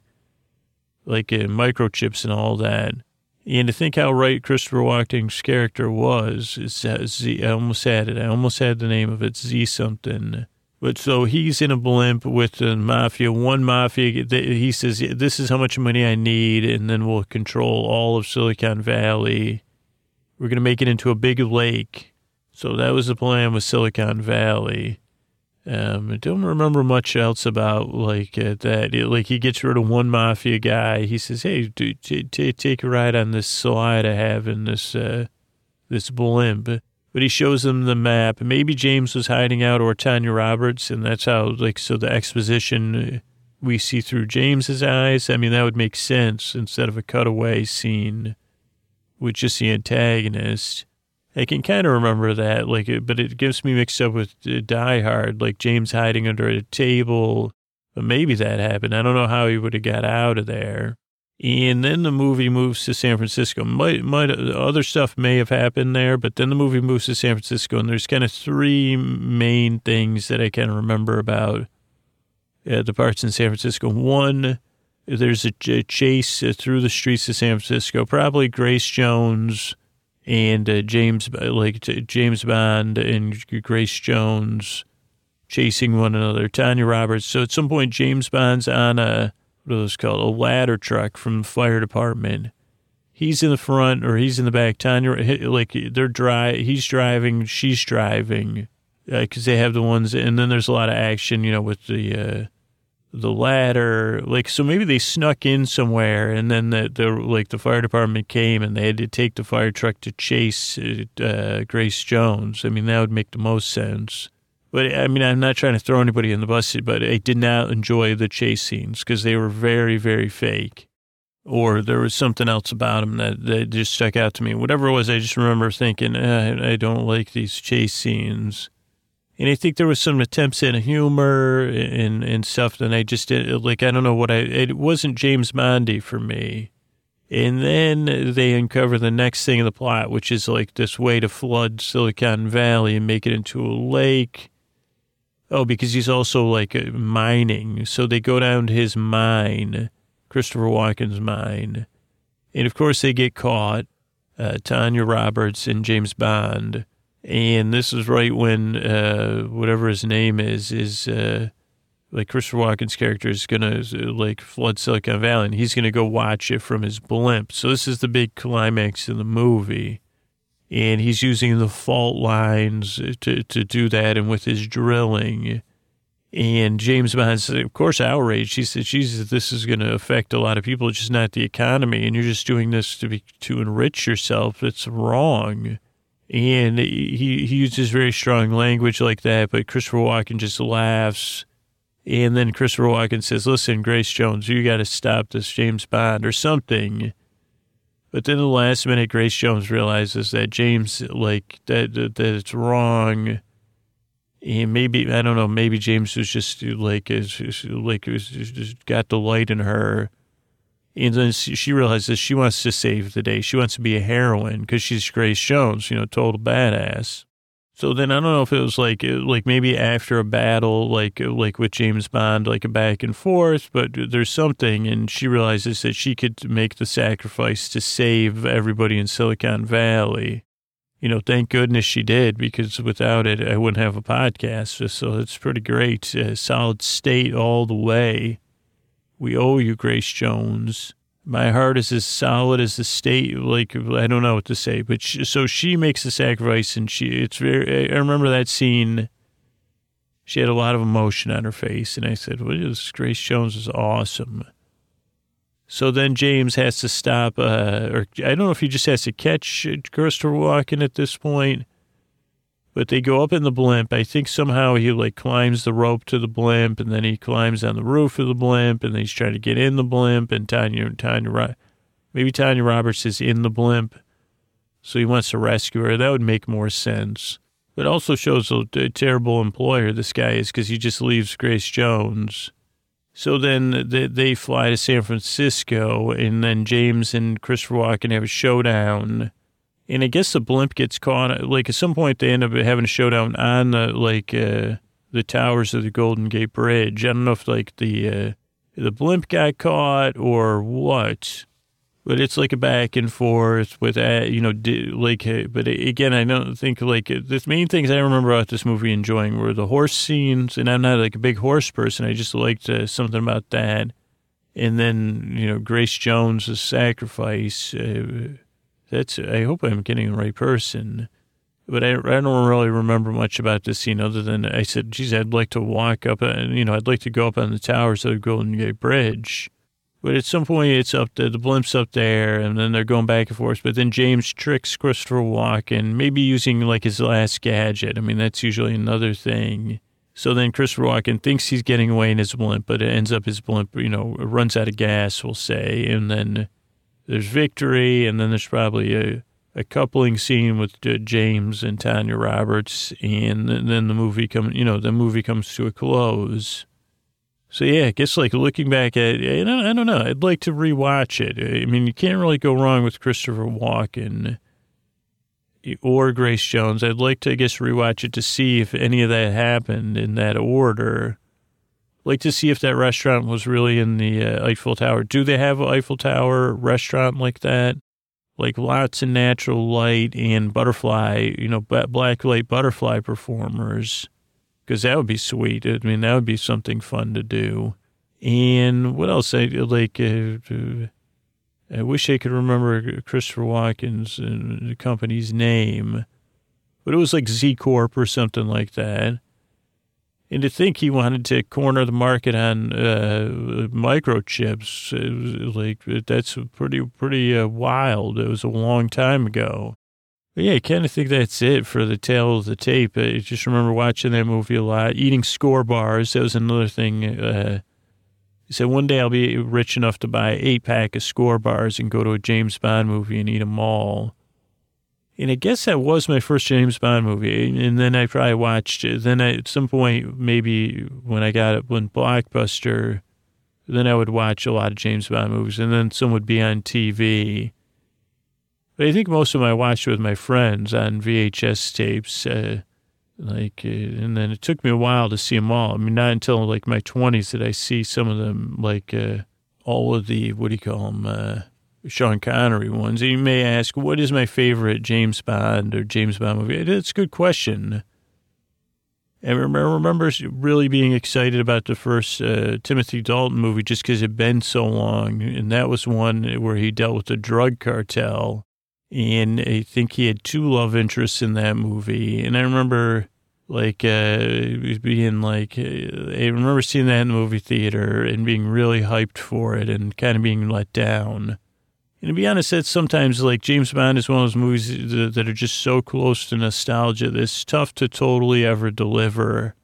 like uh, microchips and all that. And to think how right Christopher Walken's character was, is uh, Z, I almost had it. I almost had the name of it, Z something. But so he's in a blimp with the mafia, one mafia. He says, this is how much money I need, and then we'll control all of Silicon Valley. We're going to make it into a big lake. So that was the plan with Silicon Valley. Um, I don't remember much else about like uh, that. It, like he gets rid of one mafia guy. He says, "Hey, dude, t- t- take a ride on this slide I have in this uh, this blimp." But he shows them the map. Maybe James was hiding out, or Tanya Roberts, and that's how like so the exposition we see through James's eyes. I mean, that would make sense instead of a cutaway scene with just the antagonist. I can kind of remember that, like, but it gives me mixed up with Die Hard, like James hiding under a table. But maybe that happened. I don't know how he would have got out of there. And then the movie moves to San Francisco. Might, might other stuff may have happened there, but then the movie moves to San Francisco, and there's kind of three main things that I can remember about uh, the parts in San Francisco. One, there's a, a chase uh, through the streets of San Francisco. Probably Grace Jones and uh, James, like James Bond and Grace Jones chasing one another, Tanya Roberts. So at some point, James Bond's on a, what are those called, a ladder truck from the fire department. He's in the front or he's in the back. Tanya, like they're dry, he's driving, she's driving, because uh, they have the ones, and then there's a lot of action, you know, with the uh, the ladder, like, so maybe they snuck in somewhere, and then the, the like the fire department came and they had to take the fire truck to chase uh, Grace Jones. I mean, that would make the most sense. But I mean, I'm not trying to throw anybody in the bus, but I did not enjoy the chase scenes because they were very, very fake. Or there was something else about them that, that just stuck out to me. Whatever it was, I just remember thinking, eh, I don't like these chase scenes. And I think there was some attempts at humor and, and stuff that I just did, like, I don't know what I, it wasn't James Bondy for me. And then they uncover the next thing in the plot, which is like this way to flood Silicon Valley and make it into a lake. Oh, because he's also like mining. So they go down to his mine, Christopher Walken's mine. And of course they get caught, uh, Tanya Roberts and James Bond. And this is right when, uh, whatever his name is, is, uh, like Christopher Walken's character is going to like flood Silicon Valley, and he's going to go watch it from his blimp. So this is the big climax in the movie. And he's using the fault lines to, to do that, and with his drilling. And James Bond's, of course, outraged. He said, Jesus, this is going to affect a lot of people, just not the economy. And you're just doing this to be, to enrich yourself. It's wrong. And he, he uses very strong language like that, but Christopher Walken just laughs. And then Christopher Walken says, listen, Grace Jones, you got to stop this James Bond or something. But then the last minute, Grace Jones realizes that James, like, that, that, that it's wrong. And maybe, I don't know, maybe James was just like, is, like, was just got the light in her. And then she realizes she wants to save the day. She wants to be a heroine because she's Grace Jones, you know, total badass. So then I don't know if it was like, like maybe after a battle, like, like with James Bond, like a back and forth, but there's something, and she realizes that she could make the sacrifice to save everybody in Silicon Valley. You know, thank goodness she did, because without it, I wouldn't have a podcast. So it's pretty great. Uh, solid state all the way. We owe you, Grace Jones. My heart is as solid as the state. Like, I don't know what to say, but she, so she makes the sacrifice, and she, it's very, I remember that scene. She had a lot of emotion on her face, and I said, well, this Grace Jones is awesome. So then James has to stop, uh, or I don't know if he just has to catch Christopher Walken at this point. But they go up in the blimp. I think somehow he like climbs the rope to the blimp, and then he climbs on the roof of the blimp, and then he's trying to get in the blimp. And Tanya, Tanya, maybe Tanya Roberts is in the blimp, so he wants to rescue her. That would make more sense. But also shows a, a terrible employer this guy is, because he just leaves Grace Jones. So then they, they fly to San Francisco, and then James and Christopher Walken have a showdown. And I guess the blimp gets caught, like at some point they end up having a showdown on the, like, uh, the towers of the Golden Gate Bridge. I don't know if like the, uh, the blimp got caught or what, but it's like a back and forth with, uh, you know, like, uh, but again, I don't think like the main things I remember about this movie enjoying were the horse scenes, and I'm not like a big horse person. I just liked uh, something about that. And then, you know, Grace Jones' sacrifice, uh, That's, I hope I'm getting the right person. But I, I don't really remember much about this scene other than I said, geez, I'd like to walk up, and, you know, I'd like to go up on the towers of the Golden Gate Bridge. But at some point, it's up there, the blimp's up there, and then they're going back and forth. But then James tricks Christopher Walken, maybe using, like, his last gadget. I mean, that's usually another thing. So then Christopher Walken thinks he's getting away in his blimp, but it ends up his blimp, you know, runs out of gas, we'll say. And then there's victory, and then there's probably a, a coupling scene with uh, James and Tanya Roberts, and then the movie comes, you know, the movie comes to a close. So, yeah, I guess, like, looking back at it, I don't know, I'd like to rewatch it. I mean, you can't really go wrong with Christopher Walken or Grace Jones. I'd like to, I guess, rewatch it to see if any of that happened in that order. I'd like to see if that restaurant was really in the uh, Eiffel Tower. Do they have an Eiffel Tower restaurant like that? Like lots of natural light and butterfly, you know, black light butterfly performers. Because that would be sweet. I mean, that would be something fun to do. And what else? I like. Uh, I wish I could remember Christopher Walken's uh, company's name, but it was like Z Corp or something like that. And to think he wanted to corner the market on uh, microchips, it was like that's pretty pretty uh, wild. It was a long time ago. But yeah, I kind of think that's it for the tale of the tape. I just remember watching that movie a lot. Eating Skor bars, that was another thing. Uh, he said, one day I'll be rich enough to buy an eight-pack of Skor bars and go to a James Bond movie and eat them all. And I guess that was my first James Bond movie. And then I probably watched it. Then I, at some point, maybe when I got it, when Blockbuster, then I would watch a lot of James Bond movies. And then some would be on T V. But I think most of them I watched with my friends on V H S tapes, uh, like, uh, and then it took me a while to see them all. I mean, not until like my twenties did I see some of them, like uh, all of the, what do you call them, uh, Sean Connery ones. And you may ask, what is my favorite James Bond or James Bond movie? That's a good question. I remember, remember really being excited about the first uh, Timothy Dalton movie just because it had been so long. And that was one where he dealt with the drug cartel. And I think he had two love interests in that movie. And I remember, like, uh, being like, uh, I remember seeing that in the movie theater and being really hyped for it and kind of being let down. And to be honest, that's sometimes, like, James Bond is one of those movies that, that are just so close to nostalgia that it's tough to totally ever deliver.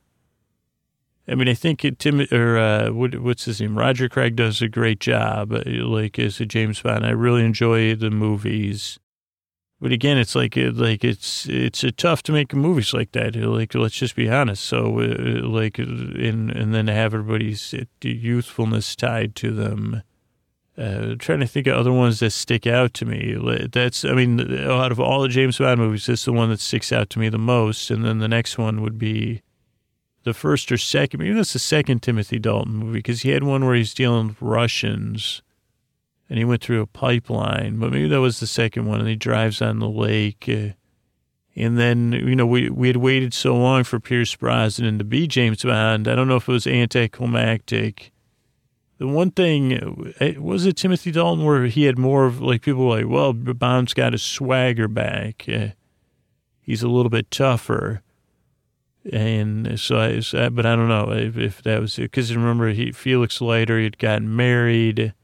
I mean, I think it, Tim, or uh, what, what's his name? Roger Craig does a great job, like, as a James Bond. I really enjoy the movies. But again, it's like like it's it's tough to make movies like that. Like, let's just be honest. So, uh, like, and and then have everybody's youthfulness tied to them. Uh, trying to think of other ones that stick out to me. That's, I mean, out of all the James Bond movies, this is the one that sticks out to me the most. And then the next one would be the first or second. Maybe that's the second Timothy Dalton movie because he had one where he's dealing with Russians. And he went through a pipeline, but maybe that was the second one. And he drives on the lake. Uh, and then, you know, we we had waited so long for Pierce Brosnan to be James Bond. I don't know if it was anticlimactic. The one thing, was it Timothy Dalton where he had more of, like, people were like, well, Bond's got his swagger back. Uh, he's a little bit tougher. And so, I, so but I don't know if, if that was it. Because remember, he, Felix Leiter, he had gotten married.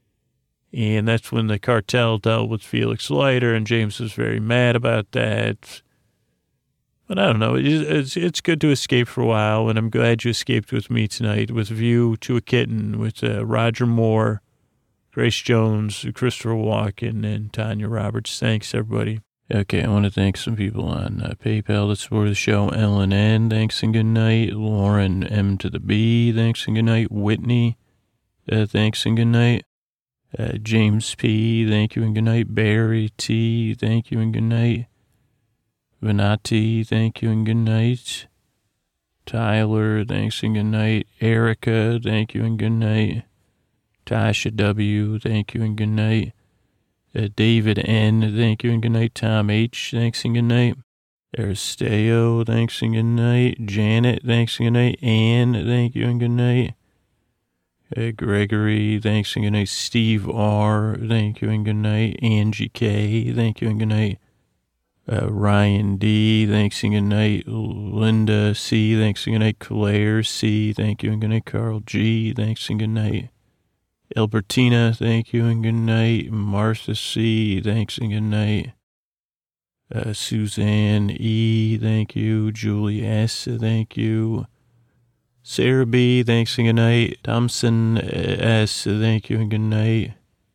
And that's when the cartel dealt with Felix Leiter, and James was very mad about that. But I don't know. It's it's good to escape for a while, and I'm glad you escaped with me tonight with View to a Kitten with uh, Roger Moore, Grace Jones, Christopher Walken, and Tanya Roberts. Thanks, everybody. Okay, I want to thank some people on uh, PayPal that support the show. Ellen N., thanks and good night. Lauren M. to the B., thanks and good night. Whitney, uh, thanks and good night. Uh, James P., thank you and good night. Barry T., thank you and good night. Venati, thank you and good night. Tyler, thanks and good night. Erica, thank you and good night. Tasha W., thank you and good night. Uh, David N., thank you and good night. Tom H., thanks and good night. Aristeo, thanks and good night. Janet, thanks and good night. Ann, thank you and good night. Uh, Gregory, thanks and good night. Steve R., thank you and good night. Angie K., thank you and good night. Uh, Ryan D, thanks and good night. Linda C, thanks and good night. Claire C, thank you and good night. Carl G, thanks and good night. Albertina, thank you and good night. Martha C, thanks and good night. Uh, Suzanne E, thank you. Julie S, thank you. Sarah B, thanks and good night. Thompson S, thank you and good night.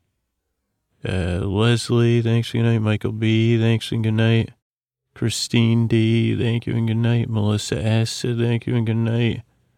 Uh, Leslie, thanks and good night. Michael B, thanks and good night. Christine D, thank you and good night. Melissa S, thank you and good night.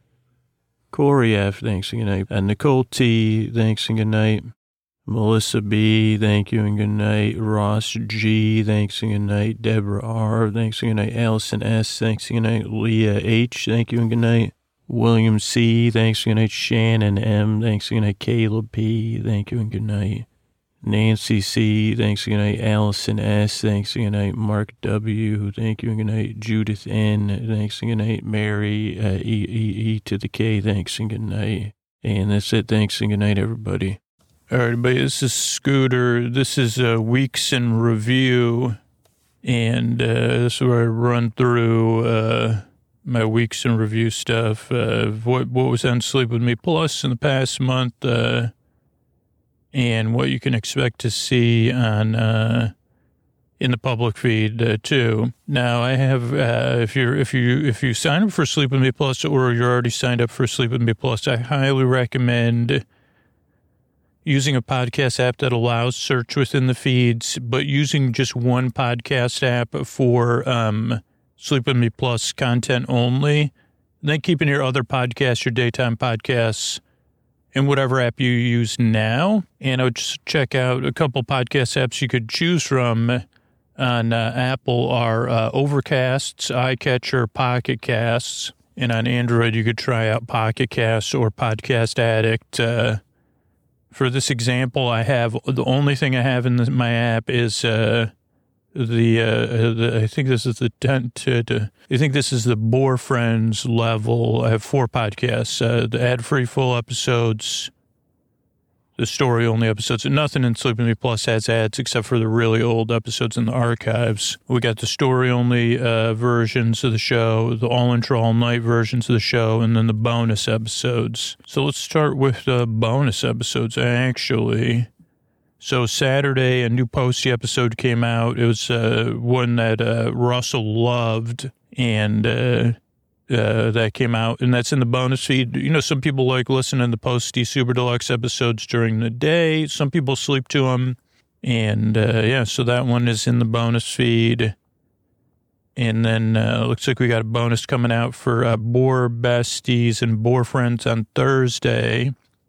Corey F, thanks and good night. Uh, Nicole T, thanks and good night. Melissa B, thank you and good night. Ross G, thanks and good night. Deborah R, thanks and good night. Allison S, thanks and good night. Leah H, thank you and good night. William C, thanks and good night. Shannon M, thanks and good night. Caleb P, thank you and good night. Nancy C, thanks and good night. Allison S, thanks and good night. Mark W, thank you and good night. Judith N, thanks and good night. Mary uh, E, E, E to the K, thanks and good night. And that's it. Thanks and good night, everybody. All right, everybody, this is Scooter. This is uh, Weeks in Review. And uh, this is where I run through uh, my Weeks in Review stuff. Uh, what, what was on Sleep With Me Plus in the past month. Uh, and what you can expect to see on uh, in the public feed uh, too. Now, I have uh, if you're if you if you sign up for Sleep With Me Plus or you're already signed up for Sleep With Me Plus, I highly recommend using a podcast app that allows search within the feeds, but using just one podcast app for um, Sleep With Me Plus content only. And then keeping your other podcasts, your daytime podcasts, in whatever app you use now. And I would just check out a couple podcast apps you could choose from on uh, Apple are uh, Overcasts, iCatcher, Pocket Casts. And on Android, you could try out Pocket Casts or Podcast Addict. Uh, for this example, I have, the only thing I have in the, my app is uh, the, uh, the, I think this is the, to, to, I think this is the Boar Friends level. I have four podcasts, uh, the ad-free full episodes, the story-only episodes, and nothing in Sleep With Me Plus has ads except for the really old episodes in the archives. We got the story-only uh, versions of the show, the all-intro, all-night versions of the show, and then the bonus episodes. So let's start with the bonus episodes, actually. So Saturday, a new Posty episode came out. It was uh, one that uh, Russell loved, and uh, uh, that came out, and that's in the bonus feed. You know, some people like listening to Posty Super Deluxe episodes during the day. Some people sleep to them, and uh, yeah, so that one is in the bonus feed. And then uh, looks like we got a bonus coming out for uh, Boar Besties and Boar Friends on Thursday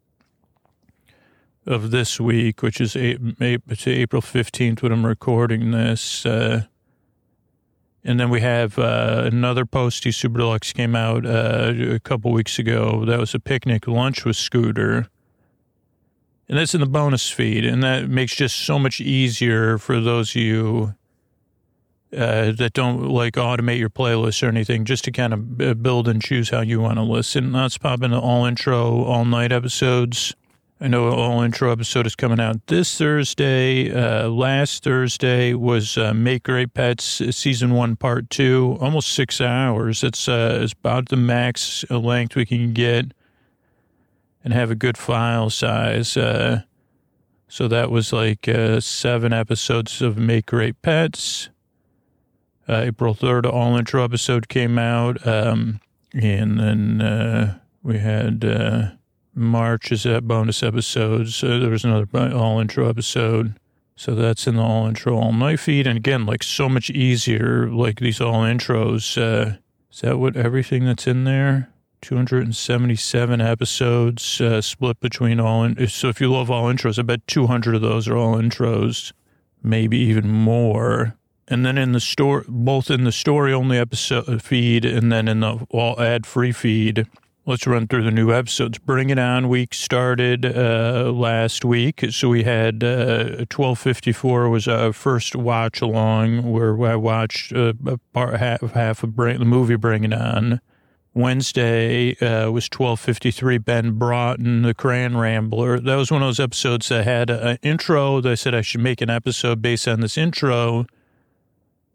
of this week, which is April fifteenth when I'm recording this. Uh, and then we have uh, another Posty Super Deluxe came out uh, a couple weeks ago. That was a picnic lunch with Scooter. And that's in the bonus feed. And that makes just so much easier for those of you uh, that don't like automate your playlist or anything, just to kind of build and choose how you want to listen. Let's pop into all intro, all night episodes. I know all intro episode is coming out this Thursday. Uh, last Thursday was uh, Make Great Pets season one, part two, almost six hours. It's, uh, it's about the max length we can get and have a good file size. Uh, so that was like uh, seven episodes of Make Great Pets. Uh, April third, all intro episode came out. Um, and then uh, we had... Uh, March is that bonus episodes. Uh, there was another all intro episode. So that's in the all intro all night feed. And again, like so much easier, like these all intros. Uh, is that what everything that's in there? two hundred seventy-seven episodes uh, split between all. In- so if you love all intros, I bet two hundred of those are all intros, maybe even more. And then in the store, both in the story only episode feed and then in the all ad free feed. Let's run through the new episodes. Bring It On week started uh, last week. So we had uh, twelve fifty-four was our first watch along where I watched uh, a part, half, half of Bring, the movie Bring It On. Wednesday uh, was twelve fifty-three, Ben Broughton, the Crayon Rambler. That was one of those episodes that had an intro. They said I should make an episode based on this intro.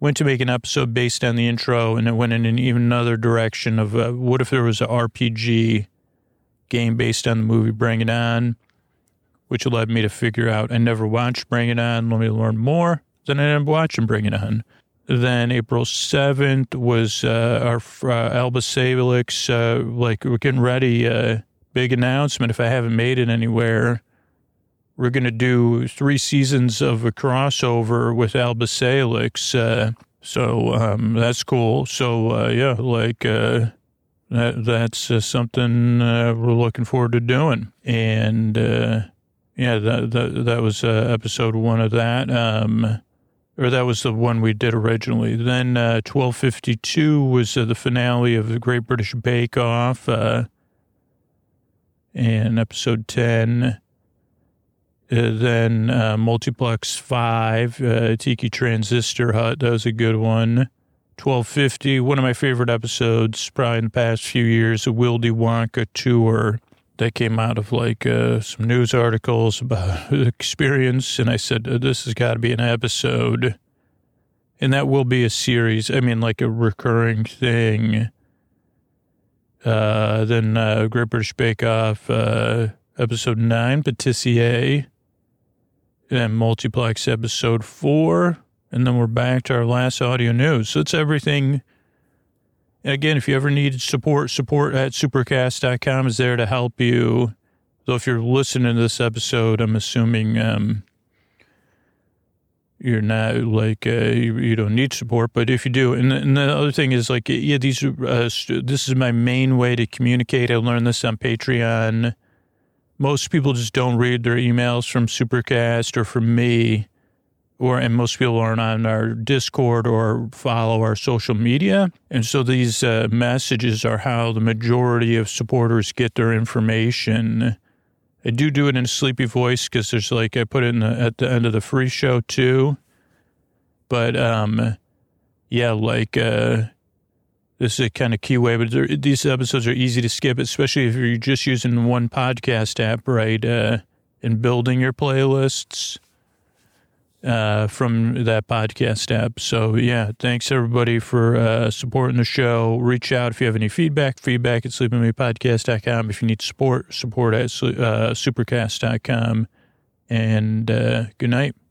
went to make an episode based on the intro, and it went in an even another direction of uh, what if there was an R P G game based on the movie Bring It On, which led me to figure out I never watched Bring It On. Let me learn more. Then I ended up watching Bring It On. Then April seventh was uh, our uh, Alba Salix, uh, like we're getting ready, uh, big announcement. If I haven't made it anywhere, we're going to do three seasons of a crossover with Alba Salix. Uh, so um, that's cool. So, uh, yeah, like uh, that, that's uh, something uh, we're looking forward to doing. And, uh, yeah, that, that, that was uh, episode one of that. Um Or that was the one we did originally. Then uh, twelve fifty-two was uh, the finale of the Great British Bake Off. Uh, and episode ten. Uh, then uh, Multiplex five, uh, Tiki Transistor Hut. That was a good one. twelve fifty, one of my favorite episodes probably in the past few years, the Willy Wonka tour. That came out of like uh, some news articles about the experience. And I said, this has got to be an episode. And that will be a series. I mean, like a recurring thing. Uh, then uh, Great British Bake Off, uh, episode nine, Patissier. And Multiplex episode four. And then we're back to our last audio news. So it's everything. And again, if you ever need support, support at supercast dot com is there to help you. So if you're listening to this episode, I'm assuming um, you're not like, uh, you, you don't need support. But if you do, and the, and the other thing is like, yeah, these are, uh, this is my main way to communicate. I learned this on Patreon. Most people just don't read their emails from Supercast or from me. Or, and most people aren't on our Discord or follow our social media. And so these uh, messages are how the majority of supporters get their information. I do do it in a sleepy voice because there's like, I put it in the, at the end of the free show too. But, um, yeah, like, uh, this is a kind of key way, but these episodes are easy to skip, especially if you're just using one podcast app, right? Uh, and building your playlists. Uh, from that podcast app. So, yeah, thanks, everybody, for uh, supporting the show. Reach out if you have any feedback, feedback at sleep with me podcast dot com. If you need support, support at uh, supercast dot com. And uh, good night.